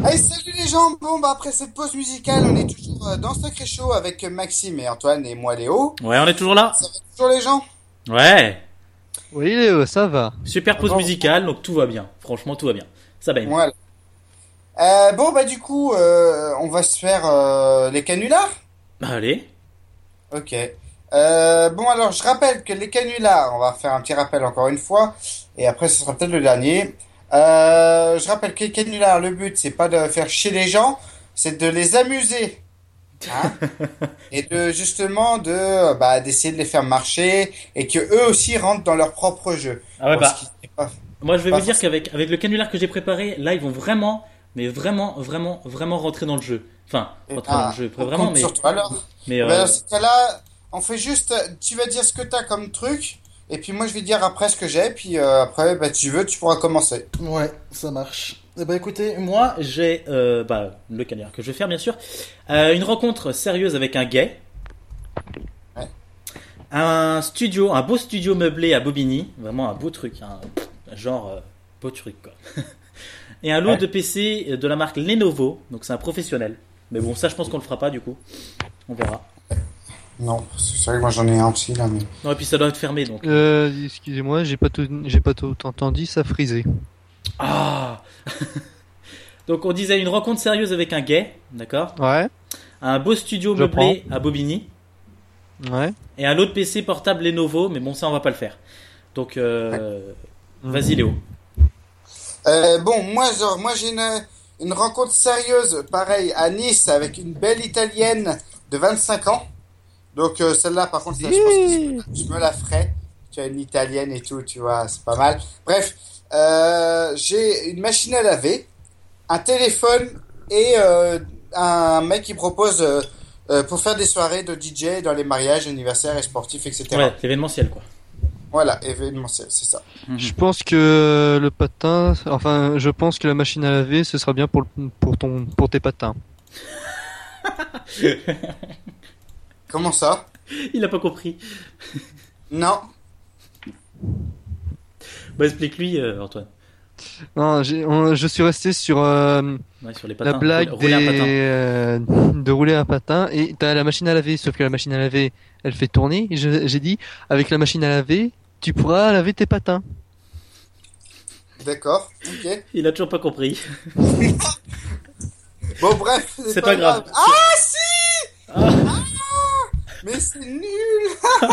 Allez, salut les gens. Bon, bah après cette pause musicale, on est toujours dans Sacré Show avec Maxime et Antoine et moi Léo. Ouais, on est toujours là. Ça va toujours les gens? Ouais. Oui, Léo, ça va. Super pause musicale, donc tout va bien. Franchement, tout va bien. Ça baigne. Voilà. Bon, bah du coup, on va se faire les canulars. Allez. Ok. Bon, alors je rappelle que les canulars, on va faire un petit rappel encore une fois, et après ce sera peut-être le dernier. Je rappelle que les canulars, le but c'est pas de faire chier les gens, c'est de les amuser. Hein et de justement d'essayer de les faire marcher et que eux aussi rentrent dans leur propre jeu. Ah ouais, Parce qu'il n'est pas- Moi, je vais pas vous dire qu'avec le canular que j'ai préparé, là, ils vont vraiment, mais vraiment, vraiment, vraiment rentrer dans le jeu. Enfin, rentrer dans le jeu, pas on vraiment, compte mais. sur toi alors. Mais Dans ce cas-là, on fait juste, tu vas dire ce que t'as comme truc, et puis moi je vais dire après ce que j'ai, puis après, bah tu pourras commencer. Ouais, ça marche. Eh ben écoutez, moi j'ai le canular que je vais faire bien sûr. Une rencontre sérieuse avec un gay. Ouais. Un beau studio meublé à Bobigny, vraiment un beau truc, beau truc quoi. Et un lot de PC de la marque Lenovo, donc c'est un professionnel. Mais bon, ça je pense qu'on le fera pas du coup. On verra. Non, c'est vrai que moi j'en ai un aussi là, mais. Non, et puis ça doit être fermé donc. Excusez-moi, j'ai pas tout entendu, ça frisait. Ah. Donc on disait une rencontre sérieuse avec un gay, d'accord? Ouais. Un beau studio meublé à Bobigny. Ouais. Et un lot de PC portable Lenovo, mais bon ça on va pas le faire. Donc vas-y Léo. Bon, moi j'ai une rencontre sérieuse, pareil, à Nice, avec une belle italienne de 25 ans. Donc celle-là, par contre, ça, je pense que je me la ferai. Tu as une italienne et tout, tu vois, c'est pas mal. Bref, j'ai une machine à laver, un téléphone et un mec qui propose pour faire des soirées de DJ dans les mariages, anniversaires et sportifs, etc. Ouais, l'événementiel quoi. Voilà, événementiel, c'est ça. Je pense que je pense que la machine à laver, ce sera bien pour tes patins. Comment ça? Il a pas compris. Non. Bah explique-lui Antoine. Non, je suis resté sur, Sur les patins. la blague Rouler un patin. de rouler un patin, et t'as la machine à laver, sauf que la machine à laver, elle fait tourner. Et j'ai dit, avec la machine à laver, tu pourras laver tes patins. D'accord, ok. Il a toujours pas compris. Bon, bref, c'est pas grave. Ah, si! Ah, mais c'est nul!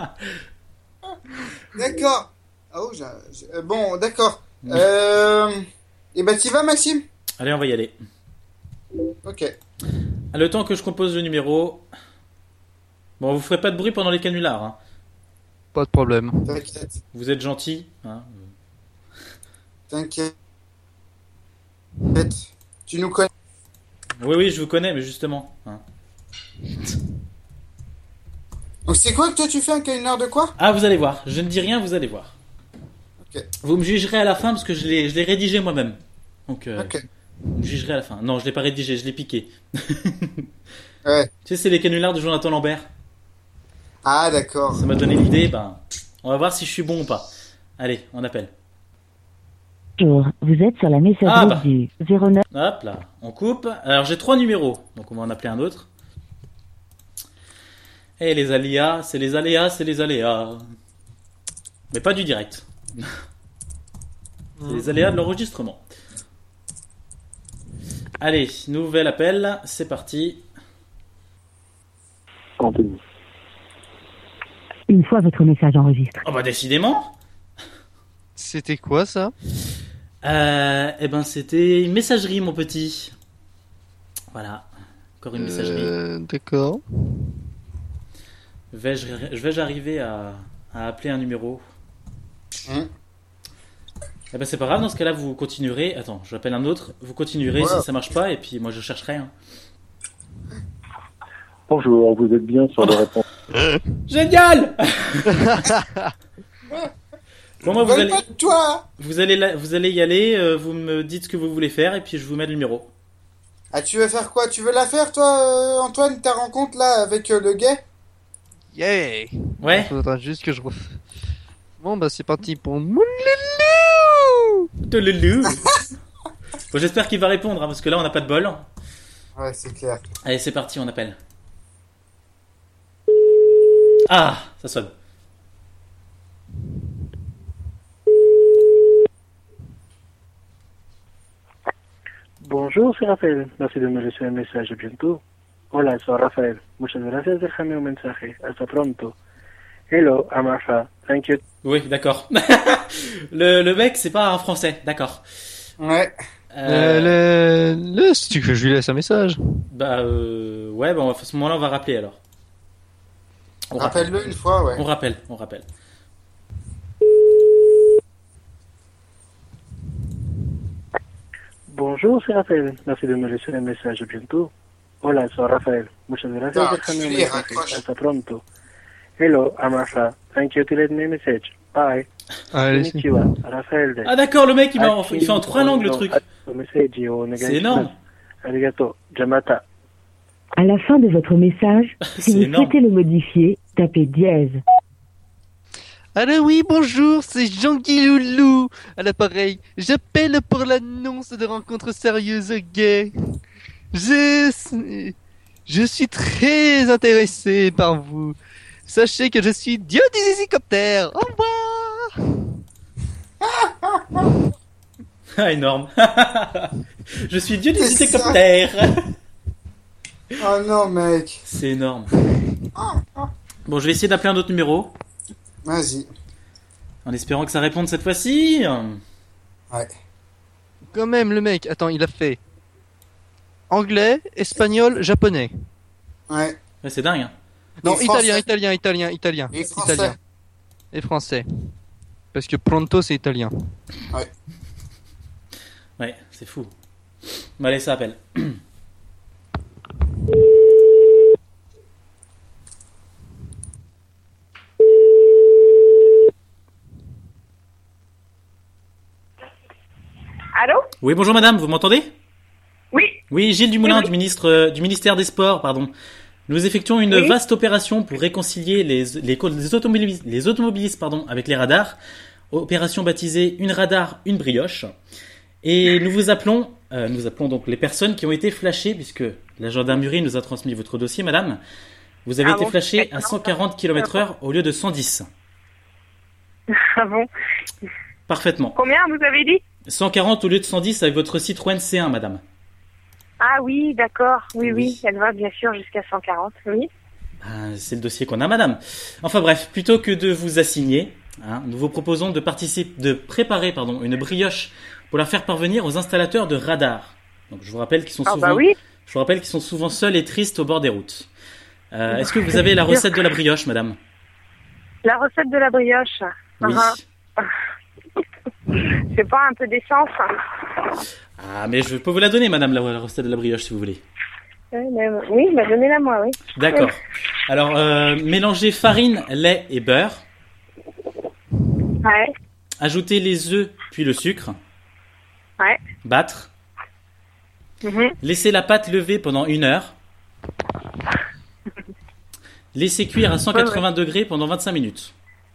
D'accord. Oh, bon, d'accord. Et ben, t'y vas, Maxime? Allez, on va y aller. Ok. Le temps que je compose le numéro. Bon, vous ferez pas de bruit pendant les canulars. Hein. Pas de problème. T'inquiète. Vous êtes gentil. Hein. T'inquiète. Tu nous connais. Oui, je vous connais, mais justement. Hein. Donc, c'est quoi que toi tu fais un canular de quoi? Ah, vous allez voir. Je ne dis rien, vous allez voir. Ok. Vous me jugerez à la fin parce que je l'ai rédigé moi-même. Donc, Ok. vous me jugerez à la fin. Non, je l'ai pas rédigé, je l'ai piqué. Ouais. Tu sais, c'est les canulars de Jonathan Lambert. Ah, d'accord. Ça m'a donné l'idée. On va voir si je suis bon ou pas. Allez, on appelle. Bonjour, vous êtes sur la messagerie du 09. Hop là, on coupe. Alors j'ai 3 numéros, donc on va en appeler un autre. Et les aléas, c'est les aléas, c'est les aléas. Mais pas du direct. C'est les aléas de l'enregistrement. Allez, nouvel appel, c'est parti. Une fois votre message enregistré. Oh bah décidément. C'était quoi ça? C'était une messagerie, mon petit. Voilà, encore une messagerie. D'accord. Vais-je arriver à appeler un numéro? C'est pas grave, dans ce cas-là, vous continuerez. Attends, j'appelle un autre. Vous continuerez si ça marche pas, et puis moi je chercherai. Hein. Bonjour, vous êtes bien sur les réponses. Génial. Bon, moi, vous allez y aller, vous me dites ce que vous voulez faire et puis je vous mets le numéro. Ah, tu veux faire quoi? Tu veux la faire, toi, Antoine, ta rencontre là avec le gay? Yeah. Ouais. Il faudra juste que je Bon, bah c'est parti pour mon loulou. Bon, j'espère qu'il va répondre, hein, parce que là, on n'a pas de bol. Ouais, c'est clair. Allez, c'est parti, on appelle. Ah, ça sonne. Bonjour, c'est Raphaël. Merci de me laisser un message. À bientôt. Hola, soy Rafael. Muchas gracias. Déjame un mensaje. Hasta pronto. Hello, I'm Rafa. Thank you. Oui, d'accord. le mec, c'est pas un français, d'accord. Ouais. Si tu veux que je lui laisse un message. Ouais, à ce moment-là, on va rappeler alors. Rappelle-le une fois, ouais. On rappelle. Bonjour, c'est Raphaël. Merci de me laisser un message. À bientôt. Hola, soy Rafael. Muchas gracias. Déjame un mensaje. Hasta pronto. Hello, I'm Rafa. Thank you to let me a message. Bye. Allez, Konnichiwa, Raphaël. Ah d'accord, le mec, il fait en 3 langues le truc. C'est énorme. Arigato. Jamata. À la fin de votre message, si vous souhaitez le modifier, tapez dièse. Alors oui, bonjour, c'est Jean-Guy Loulou à l'appareil. J'appelle pour l'annonce de rencontres sérieuses gays. Je suis très intéressé par vous. Sachez que je suis Dieu des hélicoptères. Au revoir. Ah, énorme. Je suis Dieu des hélicoptères. Oh non, mec. C'est énorme. Bon, je vais essayer d'appeler un autre numéro. Vas-y. En espérant que ça réponde cette fois-ci. Ouais. Quand même, le mec, attends, il a fait anglais, espagnol, japonais. Ouais. C'est dingue, hein. Non, Et italien. Et français. Italien. Et français. Parce que pronto, c'est italien. Ouais. Ouais, c'est fou. Bon, allez, ça appelle. Allô? Oui, bonjour madame, vous m'entendez? Oui. Oui, Gilles Dumoulin Oui. du ministère des Sports, pardon. Nous effectuons une vaste opération pour réconcilier les automobilistes avec les radars. Opération baptisée Une radar, une brioche. Et nous appelons donc les personnes qui ont été flashées, puisque la gendarmerie nous a transmis votre dossier, madame. Vous avez été flashée à 140 km/h au lieu de 110. Ah bon? Parfaitement. Combien vous avez dit? 140 au lieu de 110 avec votre Citroën C1, madame. Ah oui, d'accord. Oui, elle va bien sûr jusqu'à 140, oui. C'est le dossier qu'on a, madame. Enfin bref, plutôt que de vous assigner, nous vous proposons de préparer une brioche pour la faire parvenir aux installateurs de radars. Donc je vous rappelle qu'ils sont souvent seuls et tristes au bord des routes. Est-ce que vous avez la recette de la brioche, madame? La recette de la brioche? Oui. C'est pas un peu d'essence? Ah, mais je peux vous la donner, madame, la recette de la brioche, si vous voulez. Oui, donnez-la moi, oui. D'accord. Alors, mélangez farine, lait et beurre. Ouais. Ajoutez les œufs, puis le sucre. Ouais. Battre. Laissez la pâte lever pendant 1 heure. Laissez cuire à 180 degrés pendant 25 minutes.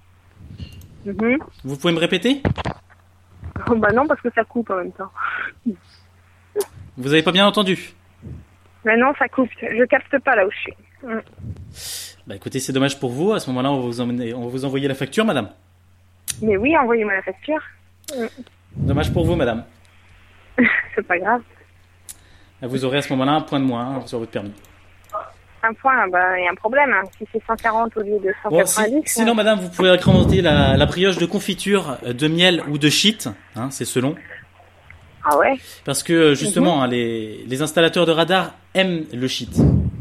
Vous pouvez me répéter? Oh, bah non, parce que ça coupe en même temps. Vous avez pas bien entendu? Mais non, ça coupe. Je capte pas là où je suis. Bah écoutez, c'est dommage pour vous. À ce moment-là, on va vous envoyer la facture, madame. Mais oui, envoyez-moi la facture. Dommage pour vous, madame. C'est pas grave. Vous aurez à ce moment-là un point de moins sur votre permis. Un point, bah il y a un problème. Si c'est 140 au lieu de 190. Sinon, madame, vous pouvez incrémenter la brioche de confiture de miel ou de shit. C'est selon. Ah ouais? Parce que justement, les installateurs de radar aiment le shit.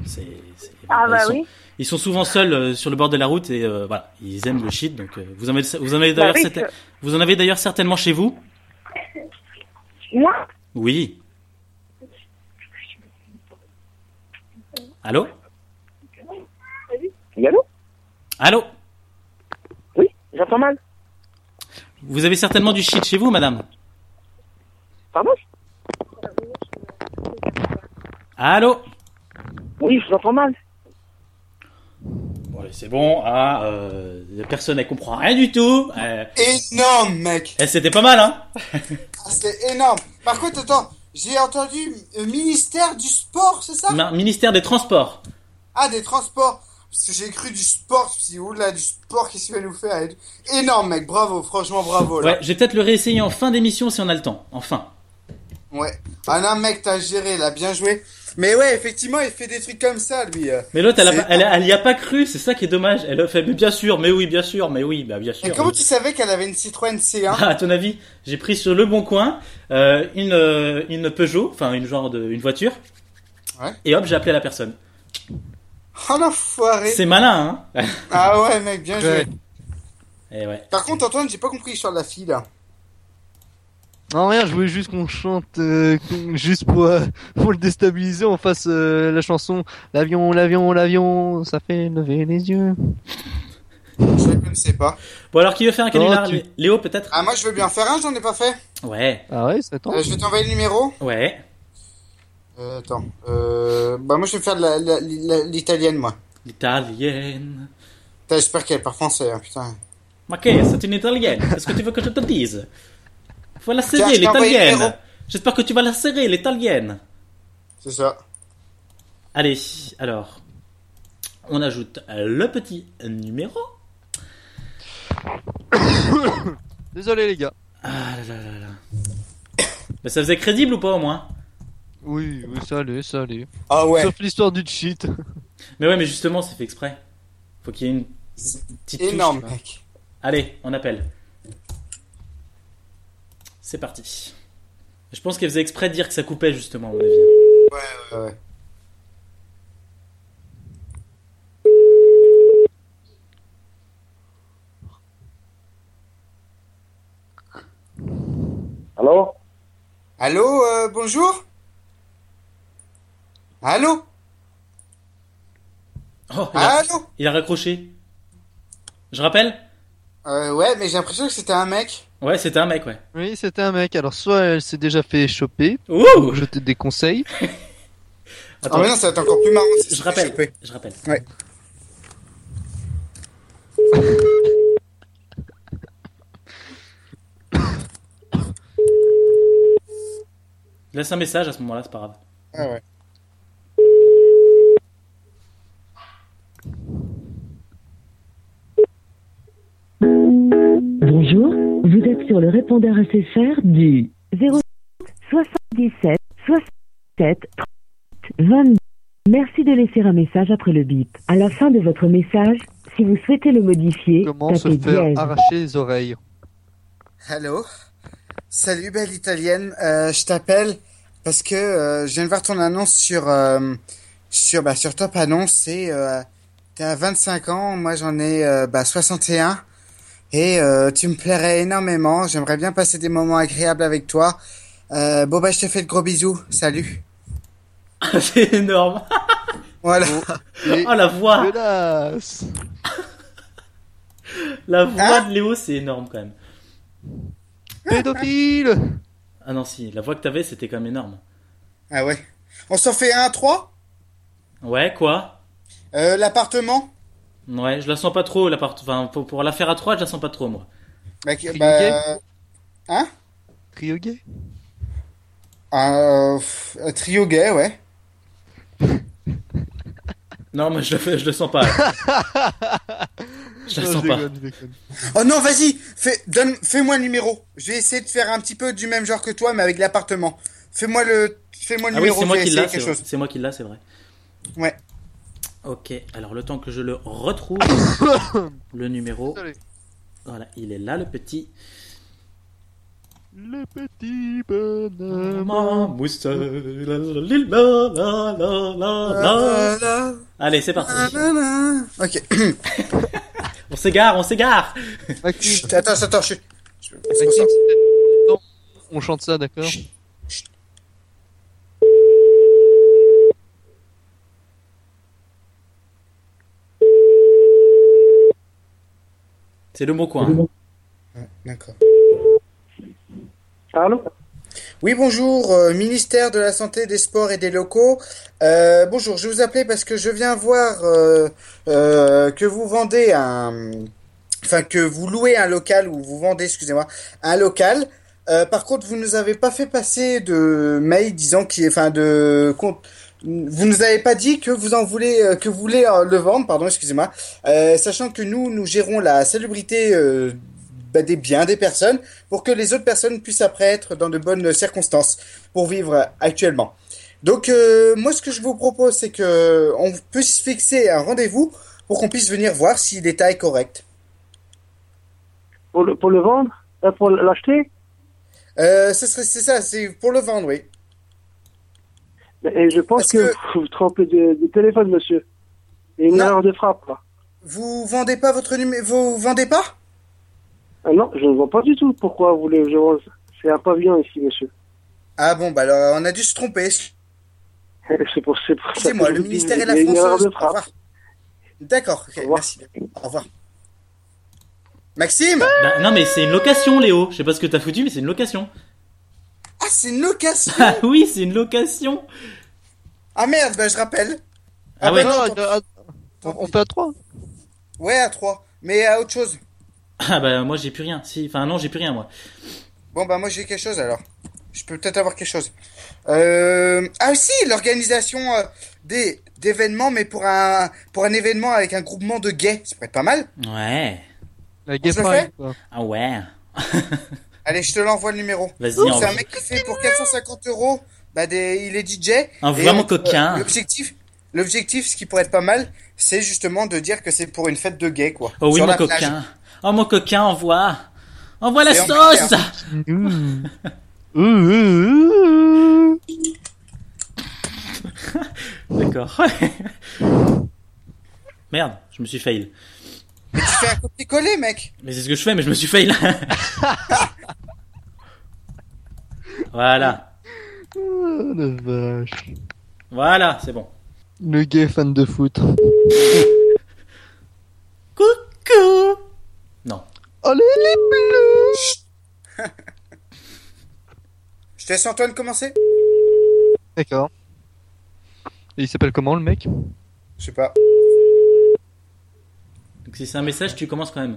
Ils sont souvent seuls sur le bord de la route et voilà, ils aiment le shit. Donc vous en avez d'ailleurs certainement chez vous. Moi? Oui. Allô? Allô? Allô? Oui, j'entends mal. Vous avez certainement du shit chez vous, madame. Pardon? Allô? Oui, je vous entends mal. Bon, allez, c'est bon. Personne ne comprend rien du tout. Énorme, mec. C'était pas mal, hein? C'est énorme. Par contre, attends. J'ai entendu ministère du sport, c'est ça? Ministère des Transports. Ah, des transports. Parce que j'ai cru du sport, je me suis dit, oula, du sport, qu'est-ce qu'il va nous faire? Énorme, mec, bravo, franchement, bravo, là. Ouais, je vais peut-être le réessayer en fin d'émission si on a le temps. Enfin. Ouais. Ah non, mec, t'as géré, là, bien joué. Mais ouais, effectivement, il fait des trucs comme ça, lui. Mais l'autre, elle y a pas cru, c'est ça qui est dommage. Elle a fait, mais bien sûr, mais oui, bien sûr, mais oui, bah bien sûr. Et comment tu savais qu'elle avait une Citroën C1? Ah, à ton avis, j'ai pris sur Le Bon Coin une Peugeot, enfin une voiture. Ouais. Et hop, j'ai appelé la personne. Oh l'enfoiré. C'est malin, hein? Ah ouais, mec, bien joué. Ouais. Et ouais. Par contre, Antoine, j'ai pas compris l'histoire de la fille, là. Non, rien, je voulais juste qu'on chante, juste pour le déstabiliser, on fasse la chanson L'avion, l'avion, l'avion, ça fait lever les yeux. Je ne connaissais pas. Bon, alors qui veut faire un canular? Léo, peut-être? Ah, moi, je veux bien faire un, j'en ai pas fait. Ouais. Ah ouais, ça tombe. Je vais t'envoyer le numéro. Ouais. Attends. Bah, moi, je vais faire l'italienne, moi. L'italienne. Putain, j'espère qu'elle parle français, hein, putain. Ma che, c'est une italienne. Qu'est-ce que tu veux que je te dise? Faut la serrer, l'italienne. J'espère que tu vas la serrer, l'italienne. C'est ça. Allez, alors. On ajoute le petit numéro. Désolé, les gars. Ah là là là là. Mais ça faisait crédible ou pas, au moins? Oui, ça allait. Ah ouais. Sauf l'histoire du cheat. Mais ouais, mais justement, c'est fait exprès. Faut qu'il y ait une petite énorme, touche. mec. Allez, on appelle. C'est parti. Je pense qu'elle faisait exprès de dire que ça coupait, justement, à mon avis. Ouais. Allô? Allô, bonjour? Allô? Oh, allô? Il a raccroché. Je rappelle? Ouais, mais j'ai l'impression que c'était un mec. Ouais, c'était un mec, ouais. Oui, c'était un mec. Alors, soit elle s'est déjà fait choper. Ouh! Je te déconseille. Attends, mais non, ça va être encore plus marrant. Si je rappelle. Ouais. Laisse un message à ce moment-là, c'est pas grave. Ah ouais. Bonjour, vous êtes sur le répondeur SFR du 0 77 67 30 22. Merci de laisser un message après le bip. À la fin de votre message, si vous souhaitez le modifier, Comment se tapez faire dièse. arracher les oreilles? Allô? Salut, belle italienne. Je t'appelle parce que je viens de voir ton annonce sur Top Annonce et t'es à 25 ans, moi j'en ai 61 et tu me plairais énormément. J'aimerais bien passer des moments agréables avec toi. Je te fais de gros bisous. Salut. C'est énorme. Voilà. Oh, la voix. Dégueulasse. La voix de Léo, c'est énorme quand même. Pédophile. Ah non, si, la voix que t'avais, c'était quand même énorme. Ah ouais. On s'en fait un à 3? Ouais, quoi? L'appartement? Ouais, je la sens pas trop, enfin, pour la faire à 3, je la sens pas trop, moi. Hein? Trio gay? Trio gay, ouais. Non, mais je le sens pas. Je la sens pas. Oh non, vas-y, fais-moi le numéro. Je vais essayer de faire un petit peu du même genre que toi, mais avec l'appartement. Fais-moi le numéro. Oui, c'est moi qui l'ai, quelque chose. C'est moi qui l'ai, c'est vrai. Ouais. Ok, alors le temps que je le retrouve, le numéro. Voilà, il est là, le petit. Le petit bonhomme. Allez, c'est parti. Ok. On s'égare. Attends, chut. On chante ça, d'accord? C'est le bon coin. D'accord. Allô? Oui, bonjour, ministère de la Santé, des Sports et des Locaux. Bonjour, je vous appelais parce que je viens voir que vous vendez que vous louez un local, ou vous vendez, excusez-moi, un local Par contre, vous nous avez pas fait passer de mail disant vous nous avez pas dit que vous en voulez, que vous voulez le vendre, pardon, excusez-moi. Sachant que nous gérons la salubrité des biens des personnes pour que les autres personnes puissent après être dans de bonnes circonstances pour vivre actuellement. Donc, moi, ce que je vous propose, c'est que on peut se fixer un rendez-vous pour qu'on puisse venir voir si l'état est correct. Pour le vendre? Pour l'acheter? C'est pour le vendre, oui. Et je pense que vous vous trompez de téléphone, monsieur. Il y a une erreur de frappe, là. Vous vendez pas votre numéro, vous vendez pas? Non, je ne vends pas du tout. Pourquoi vous voulez que je vende? C'est un pavillon ici, monsieur. Ah bon, bah alors on a dû se tromper. C'est pour ça. C'est moi, le ministère et la Il y a une erreur Française. de frappe. D'accord, ok, merci. Au revoir. Maxime? Bah, non, mais c'est une location, Léo. Je sais pas ce que t'as foutu, mais c'est une location. Ah, c'est une location? Ah oui, c'est une location. Ah merde, bah je rappelle. Ah ouais. non, On fait à 3. Ouais, à 3. Mais à autre chose. Ah bah moi j'ai plus rien. Enfin non, j'ai plus rien moi. Bon bah moi j'ai quelque chose alors. Je peux peut-être avoir quelque chose. Ah si, l'organisation d'événements, mais pour un événement avec un groupement de gays, ça pourrait être pas mal. Ouais. La gay pride, quoi. Ah ouais. Allez, je te l'envoie le numéro. Vas-y, C'est envoie. un mec qui fait pour 450 €. Bah il est DJ. Un Et vraiment coquin. L'objectif, ce qui pourrait être pas mal, c'est justement de dire que c'est pour une fête de gays, quoi. Oh oui, Sur mon la plage. coquin. Oh mon coquin, envoie la Et en sauce. D'accord. Merde, je me suis fail. Mais tu fais un copier-coller, mec. Mais c'est ce que je fais, mais je me suis fail. Voilà. Oh la vache. Voilà, c'est bon. Le gay fan de foot. Coucou. Non. Allez les bleus. Je te laisse Antoine commencer. D'accord. Et il s'appelle comment le mec? Je sais pas. Donc si c'est un message, tu commences quand même.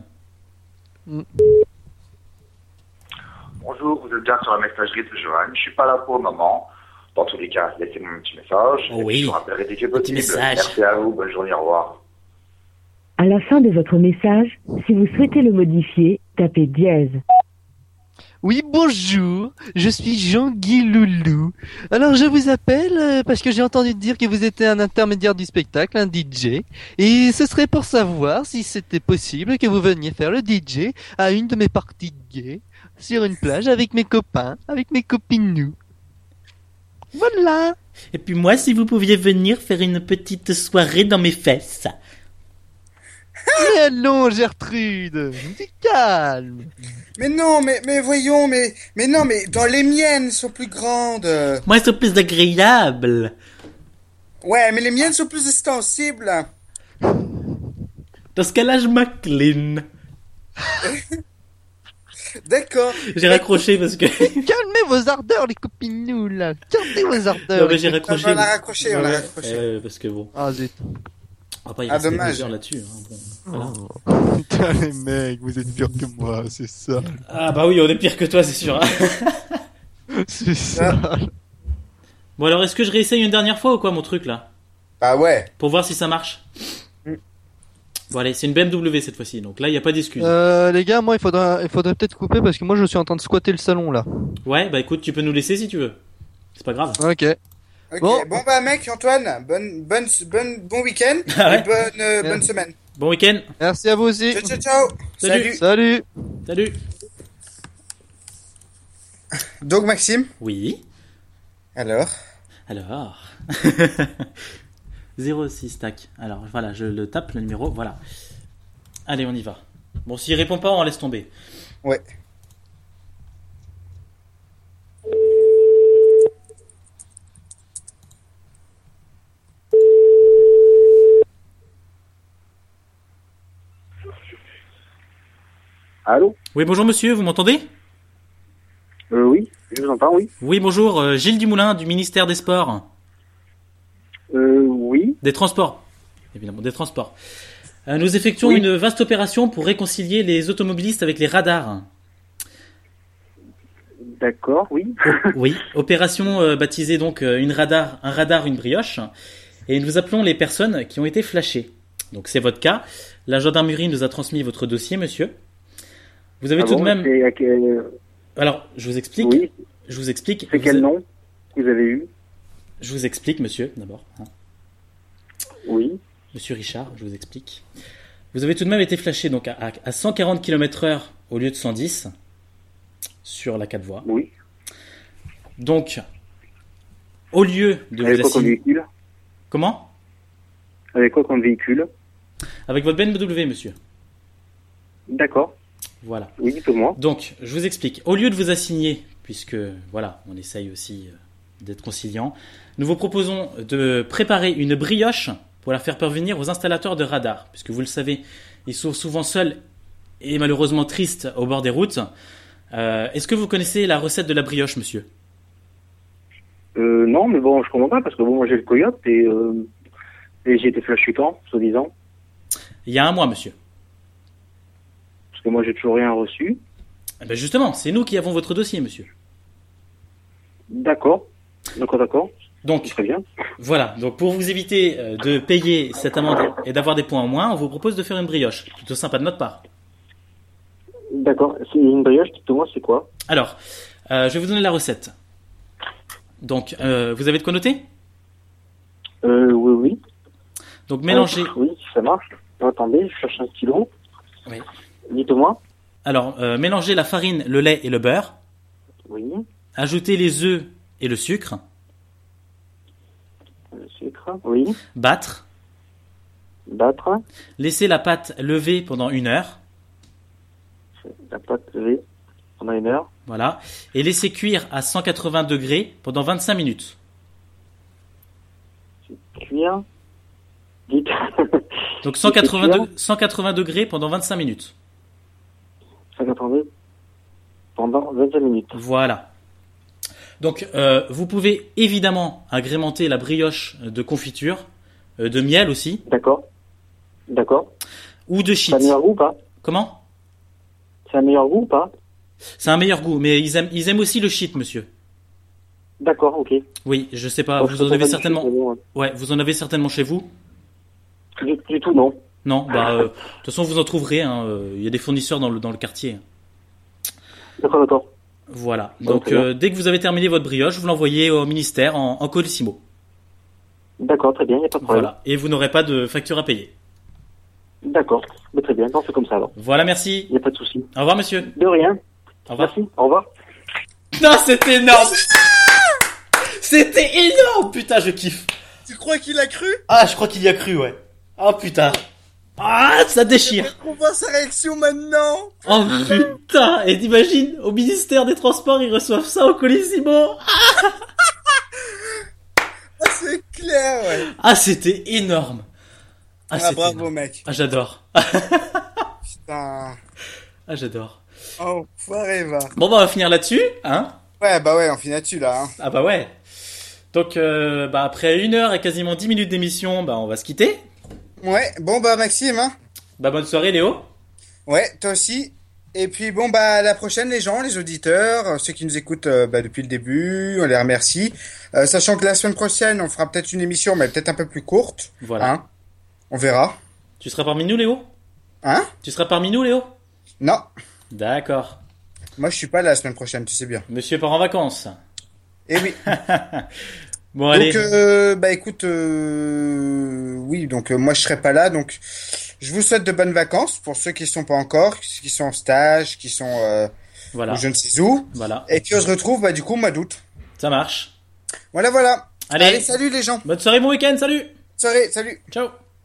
Bonjour, vous êtes bien sur la messagerie de Johan. Je suis pas là pour le moment. Dans tous les cas, laissez-moi un petit message. Oh et oui. je vous rappellerai dès que Petit possible. message. Merci à vous, bonne journée, au revoir. À la fin de votre message, si vous souhaitez le modifier, tapez dièse. Oui, bonjour, je suis Jean-Guy Loulou. Alors je vous appelle parce que j'ai entendu dire que vous étiez un intermédiaire du spectacle, un DJ, et ce serait pour savoir si c'était possible que vous veniez faire le DJ à une de mes parties gays sur une plage avec mes copains, avec mes copinous. Voilà. Et puis moi, si vous pouviez venir faire une petite soirée dans mes fesses. Mais allons, Gertrude, dis calme. Mais non, mais voyons, mais non, mais dans les miennes sont plus grandes. Moi, c'est plus agréable. Ouais, mais les miennes sont plus extensibles. Dans ce cas-là, je m'incline. D'accord. J'ai raccroché parce que... Calmez vos ardeurs, les copinous, là. Calmez vos ardeurs. Non, mais j'ai raccroché. On l'a raccroché, on l'a raccroché. Parce que bon. Ah zut. On va pas y Ah, rester dommage. 2 heures là-dessus. Hein. Bon, voilà. Putain, les mecs, vous êtes pires que moi, c'est ça. Ah bah oui, on est pire que toi, c'est sûr. C'est ça. Bon alors, est-ce que je réessaye une dernière fois ou quoi, mon truc là? Bah ouais. Pour voir si ça marche. Bon allez, c'est une BMW cette fois-ci, donc là, il n'y a pas d'excuse. Les gars, moi, il faudrait peut-être couper parce que moi, je suis en train de squatter le salon, là. Ouais, bah écoute, tu peux nous laisser si tu veux. C'est pas grave. Ok. Ok, Bon. bah mec, Antoine, bon week-end Ah ouais. et bonne semaine. Bon week-end. Merci à vous aussi. Ciao, ciao, ciao. Salut. Salut. Salut. Donc Maxime. Oui. Alors. 06 tac. Alors voilà, je le tape le numéro, voilà. Allez, on y va. Bon, s'il répond pas, on laisse tomber. Ouais. Allô? Oui, bonjour monsieur, vous m'entendez? Oui, je vous entends, oui. Oui, bonjour, Gilles Dumoulin du ministère des Sports. Oui. Des Transports. Évidemment, des Transports. Nous effectuons une vaste opération pour réconcilier les automobilistes avec les radars. D'accord, oui. Oui, opération baptisée donc un radar, une brioche. Et nous appelons les personnes qui ont été flashées. Donc c'est votre cas. La gendarmerie nous a transmis votre dossier, monsieur. Vous avez tout de même... Alors, je vous explique. Oui. Je vous explique. C'est quel nom vous avez eu? Je vous explique, monsieur, d'abord. Oui. Monsieur Richard, je vous explique. Vous avez tout de même été flashé donc à 140 km/h au lieu de 110 sur la 4 voies. Oui. Donc, au lieu de Avec vous quoi comme assigner... véhicule? Comment? Avec quoi comme véhicule? Avec votre BMW, monsieur. D'accord. Voilà. Oui, dites-moi. Donc, je vous explique. Au lieu de vous assigner, puisque, voilà, on essaye aussi d'être conciliant, nous vous proposons de préparer une brioche pour la faire parvenir aux installateurs de radars. Puisque vous le savez, ils sont souvent seuls et malheureusement tristes au bord des routes. Est-ce que vous connaissez la recette de la brioche, monsieur? Non, mais bon, je comprends pas, parce que bon, moi j'ai le coyote et j'ai été flashé quand, soi-disant? Il y a un mois, monsieur. Parce que moi j'ai toujours rien reçu. Eh ben justement, c'est nous qui avons votre dossier, monsieur. D'accord. Donc, très bien. Voilà, donc pour vous éviter de payer cette amende et d'avoir des points en moins, on vous propose de faire une brioche. Plutôt sympa de notre part. D'accord. C'est une brioche, dites-moi, c'est quoi? Alors, je vais vous donner la recette. Donc, vous avez de quoi noter? Oui. Donc, mélangez... oui, ça marche. Attendez, je cherche un stylo. Oui. Dites-moi. Alors, mélangez la farine, le lait et le beurre. Oui. Ajoutez les œufs et le sucre. Le sucre, oui. Battre. Laissez la pâte lever pendant 1 heure. La pâte levée pendant 1 heure. Voilà. Et laissez cuire à 180 degrés pendant 25 minutes. Cuire. Dites. Donc 180 degrés pendant 25 minutes. 180 pendant 25 minutes. Voilà. Donc vous pouvez évidemment agrémenter la brioche de confiture, de miel aussi. D'accord. Ou de shit. C'est un meilleur goût ou pas? Comment? C'est un meilleur goût ou pas? C'est un meilleur goût, mais ils aiment aussi le shit, monsieur. D'accord, ok. Oui, je sais pas, Oh, vous en avez certainement. Ouais, vous en avez certainement chez vous. Du tout, non. Non, bah de toute façon vous en trouverez. Il y a des fournisseurs dans le quartier. D'accord. Voilà. Donc dès que vous avez terminé votre brioche, vous l'envoyez au ministère en colissimo. D'accord, très bien, il n'y a pas de problème. Voilà. Et vous n'aurez pas de facture à payer. D'accord, mais très bien, on fait comme ça alors. Voilà, merci. Il n'y a pas de souci. Au revoir, monsieur. De rien. Au revoir. Merci, au revoir. Non, c'était énorme. C'était énorme. Putain, je kiffe. Tu crois qu'il a cru? Ah, je crois qu'il y a cru, ouais. Oh putain. Ah, ça déchire. On voit sa réaction maintenant. Oh putain. Et t'imagines, au ministère des Transports, ils reçoivent ça au colissimo. Ah, c'est clair, ouais. Ah, c'était énorme. Bravo, énorme. mec. Ah, j'adore. Putain. Ah, j'adore. Oh, foiré, va. Bon, bah, on va finir là-dessus, hein. Ouais, bah ouais, on finit là-dessus, là. Hein. Ah bah ouais. Donc, après 1 heure et quasiment 10 minutes d'émission, bah, on va se quitter. Ouais, bon, bah, Maxime, hein. Bah, bonne soirée, Léo. Ouais, toi aussi. Et puis, bon, bah, à la prochaine, les gens, les auditeurs, ceux qui nous écoutent depuis le début, on les remercie. Sachant que la semaine prochaine, on fera peut-être une émission, mais peut-être un peu plus courte. Voilà. Hein. On verra. Tu seras parmi nous, Léo? Hein? Tu seras parmi nous, Léo? Non. D'accord. Moi, je suis pas là la semaine prochaine, tu sais bien. Monsieur part en vacances. Eh oui. Bon, allez. Donc, bah écoute, oui, donc moi je serai pas là, donc je vous souhaite de bonnes vacances pour ceux qui sont pas encore, qui sont en stage, qui sont voilà. ou je ne sais où. Voilà. Et puis on se retrouve, bah du coup, au mois d'août. Ça marche. Voilà. Allez, salut les gens. Bonne soirée, bon week-end, salut. Soirée, salut. Ciao.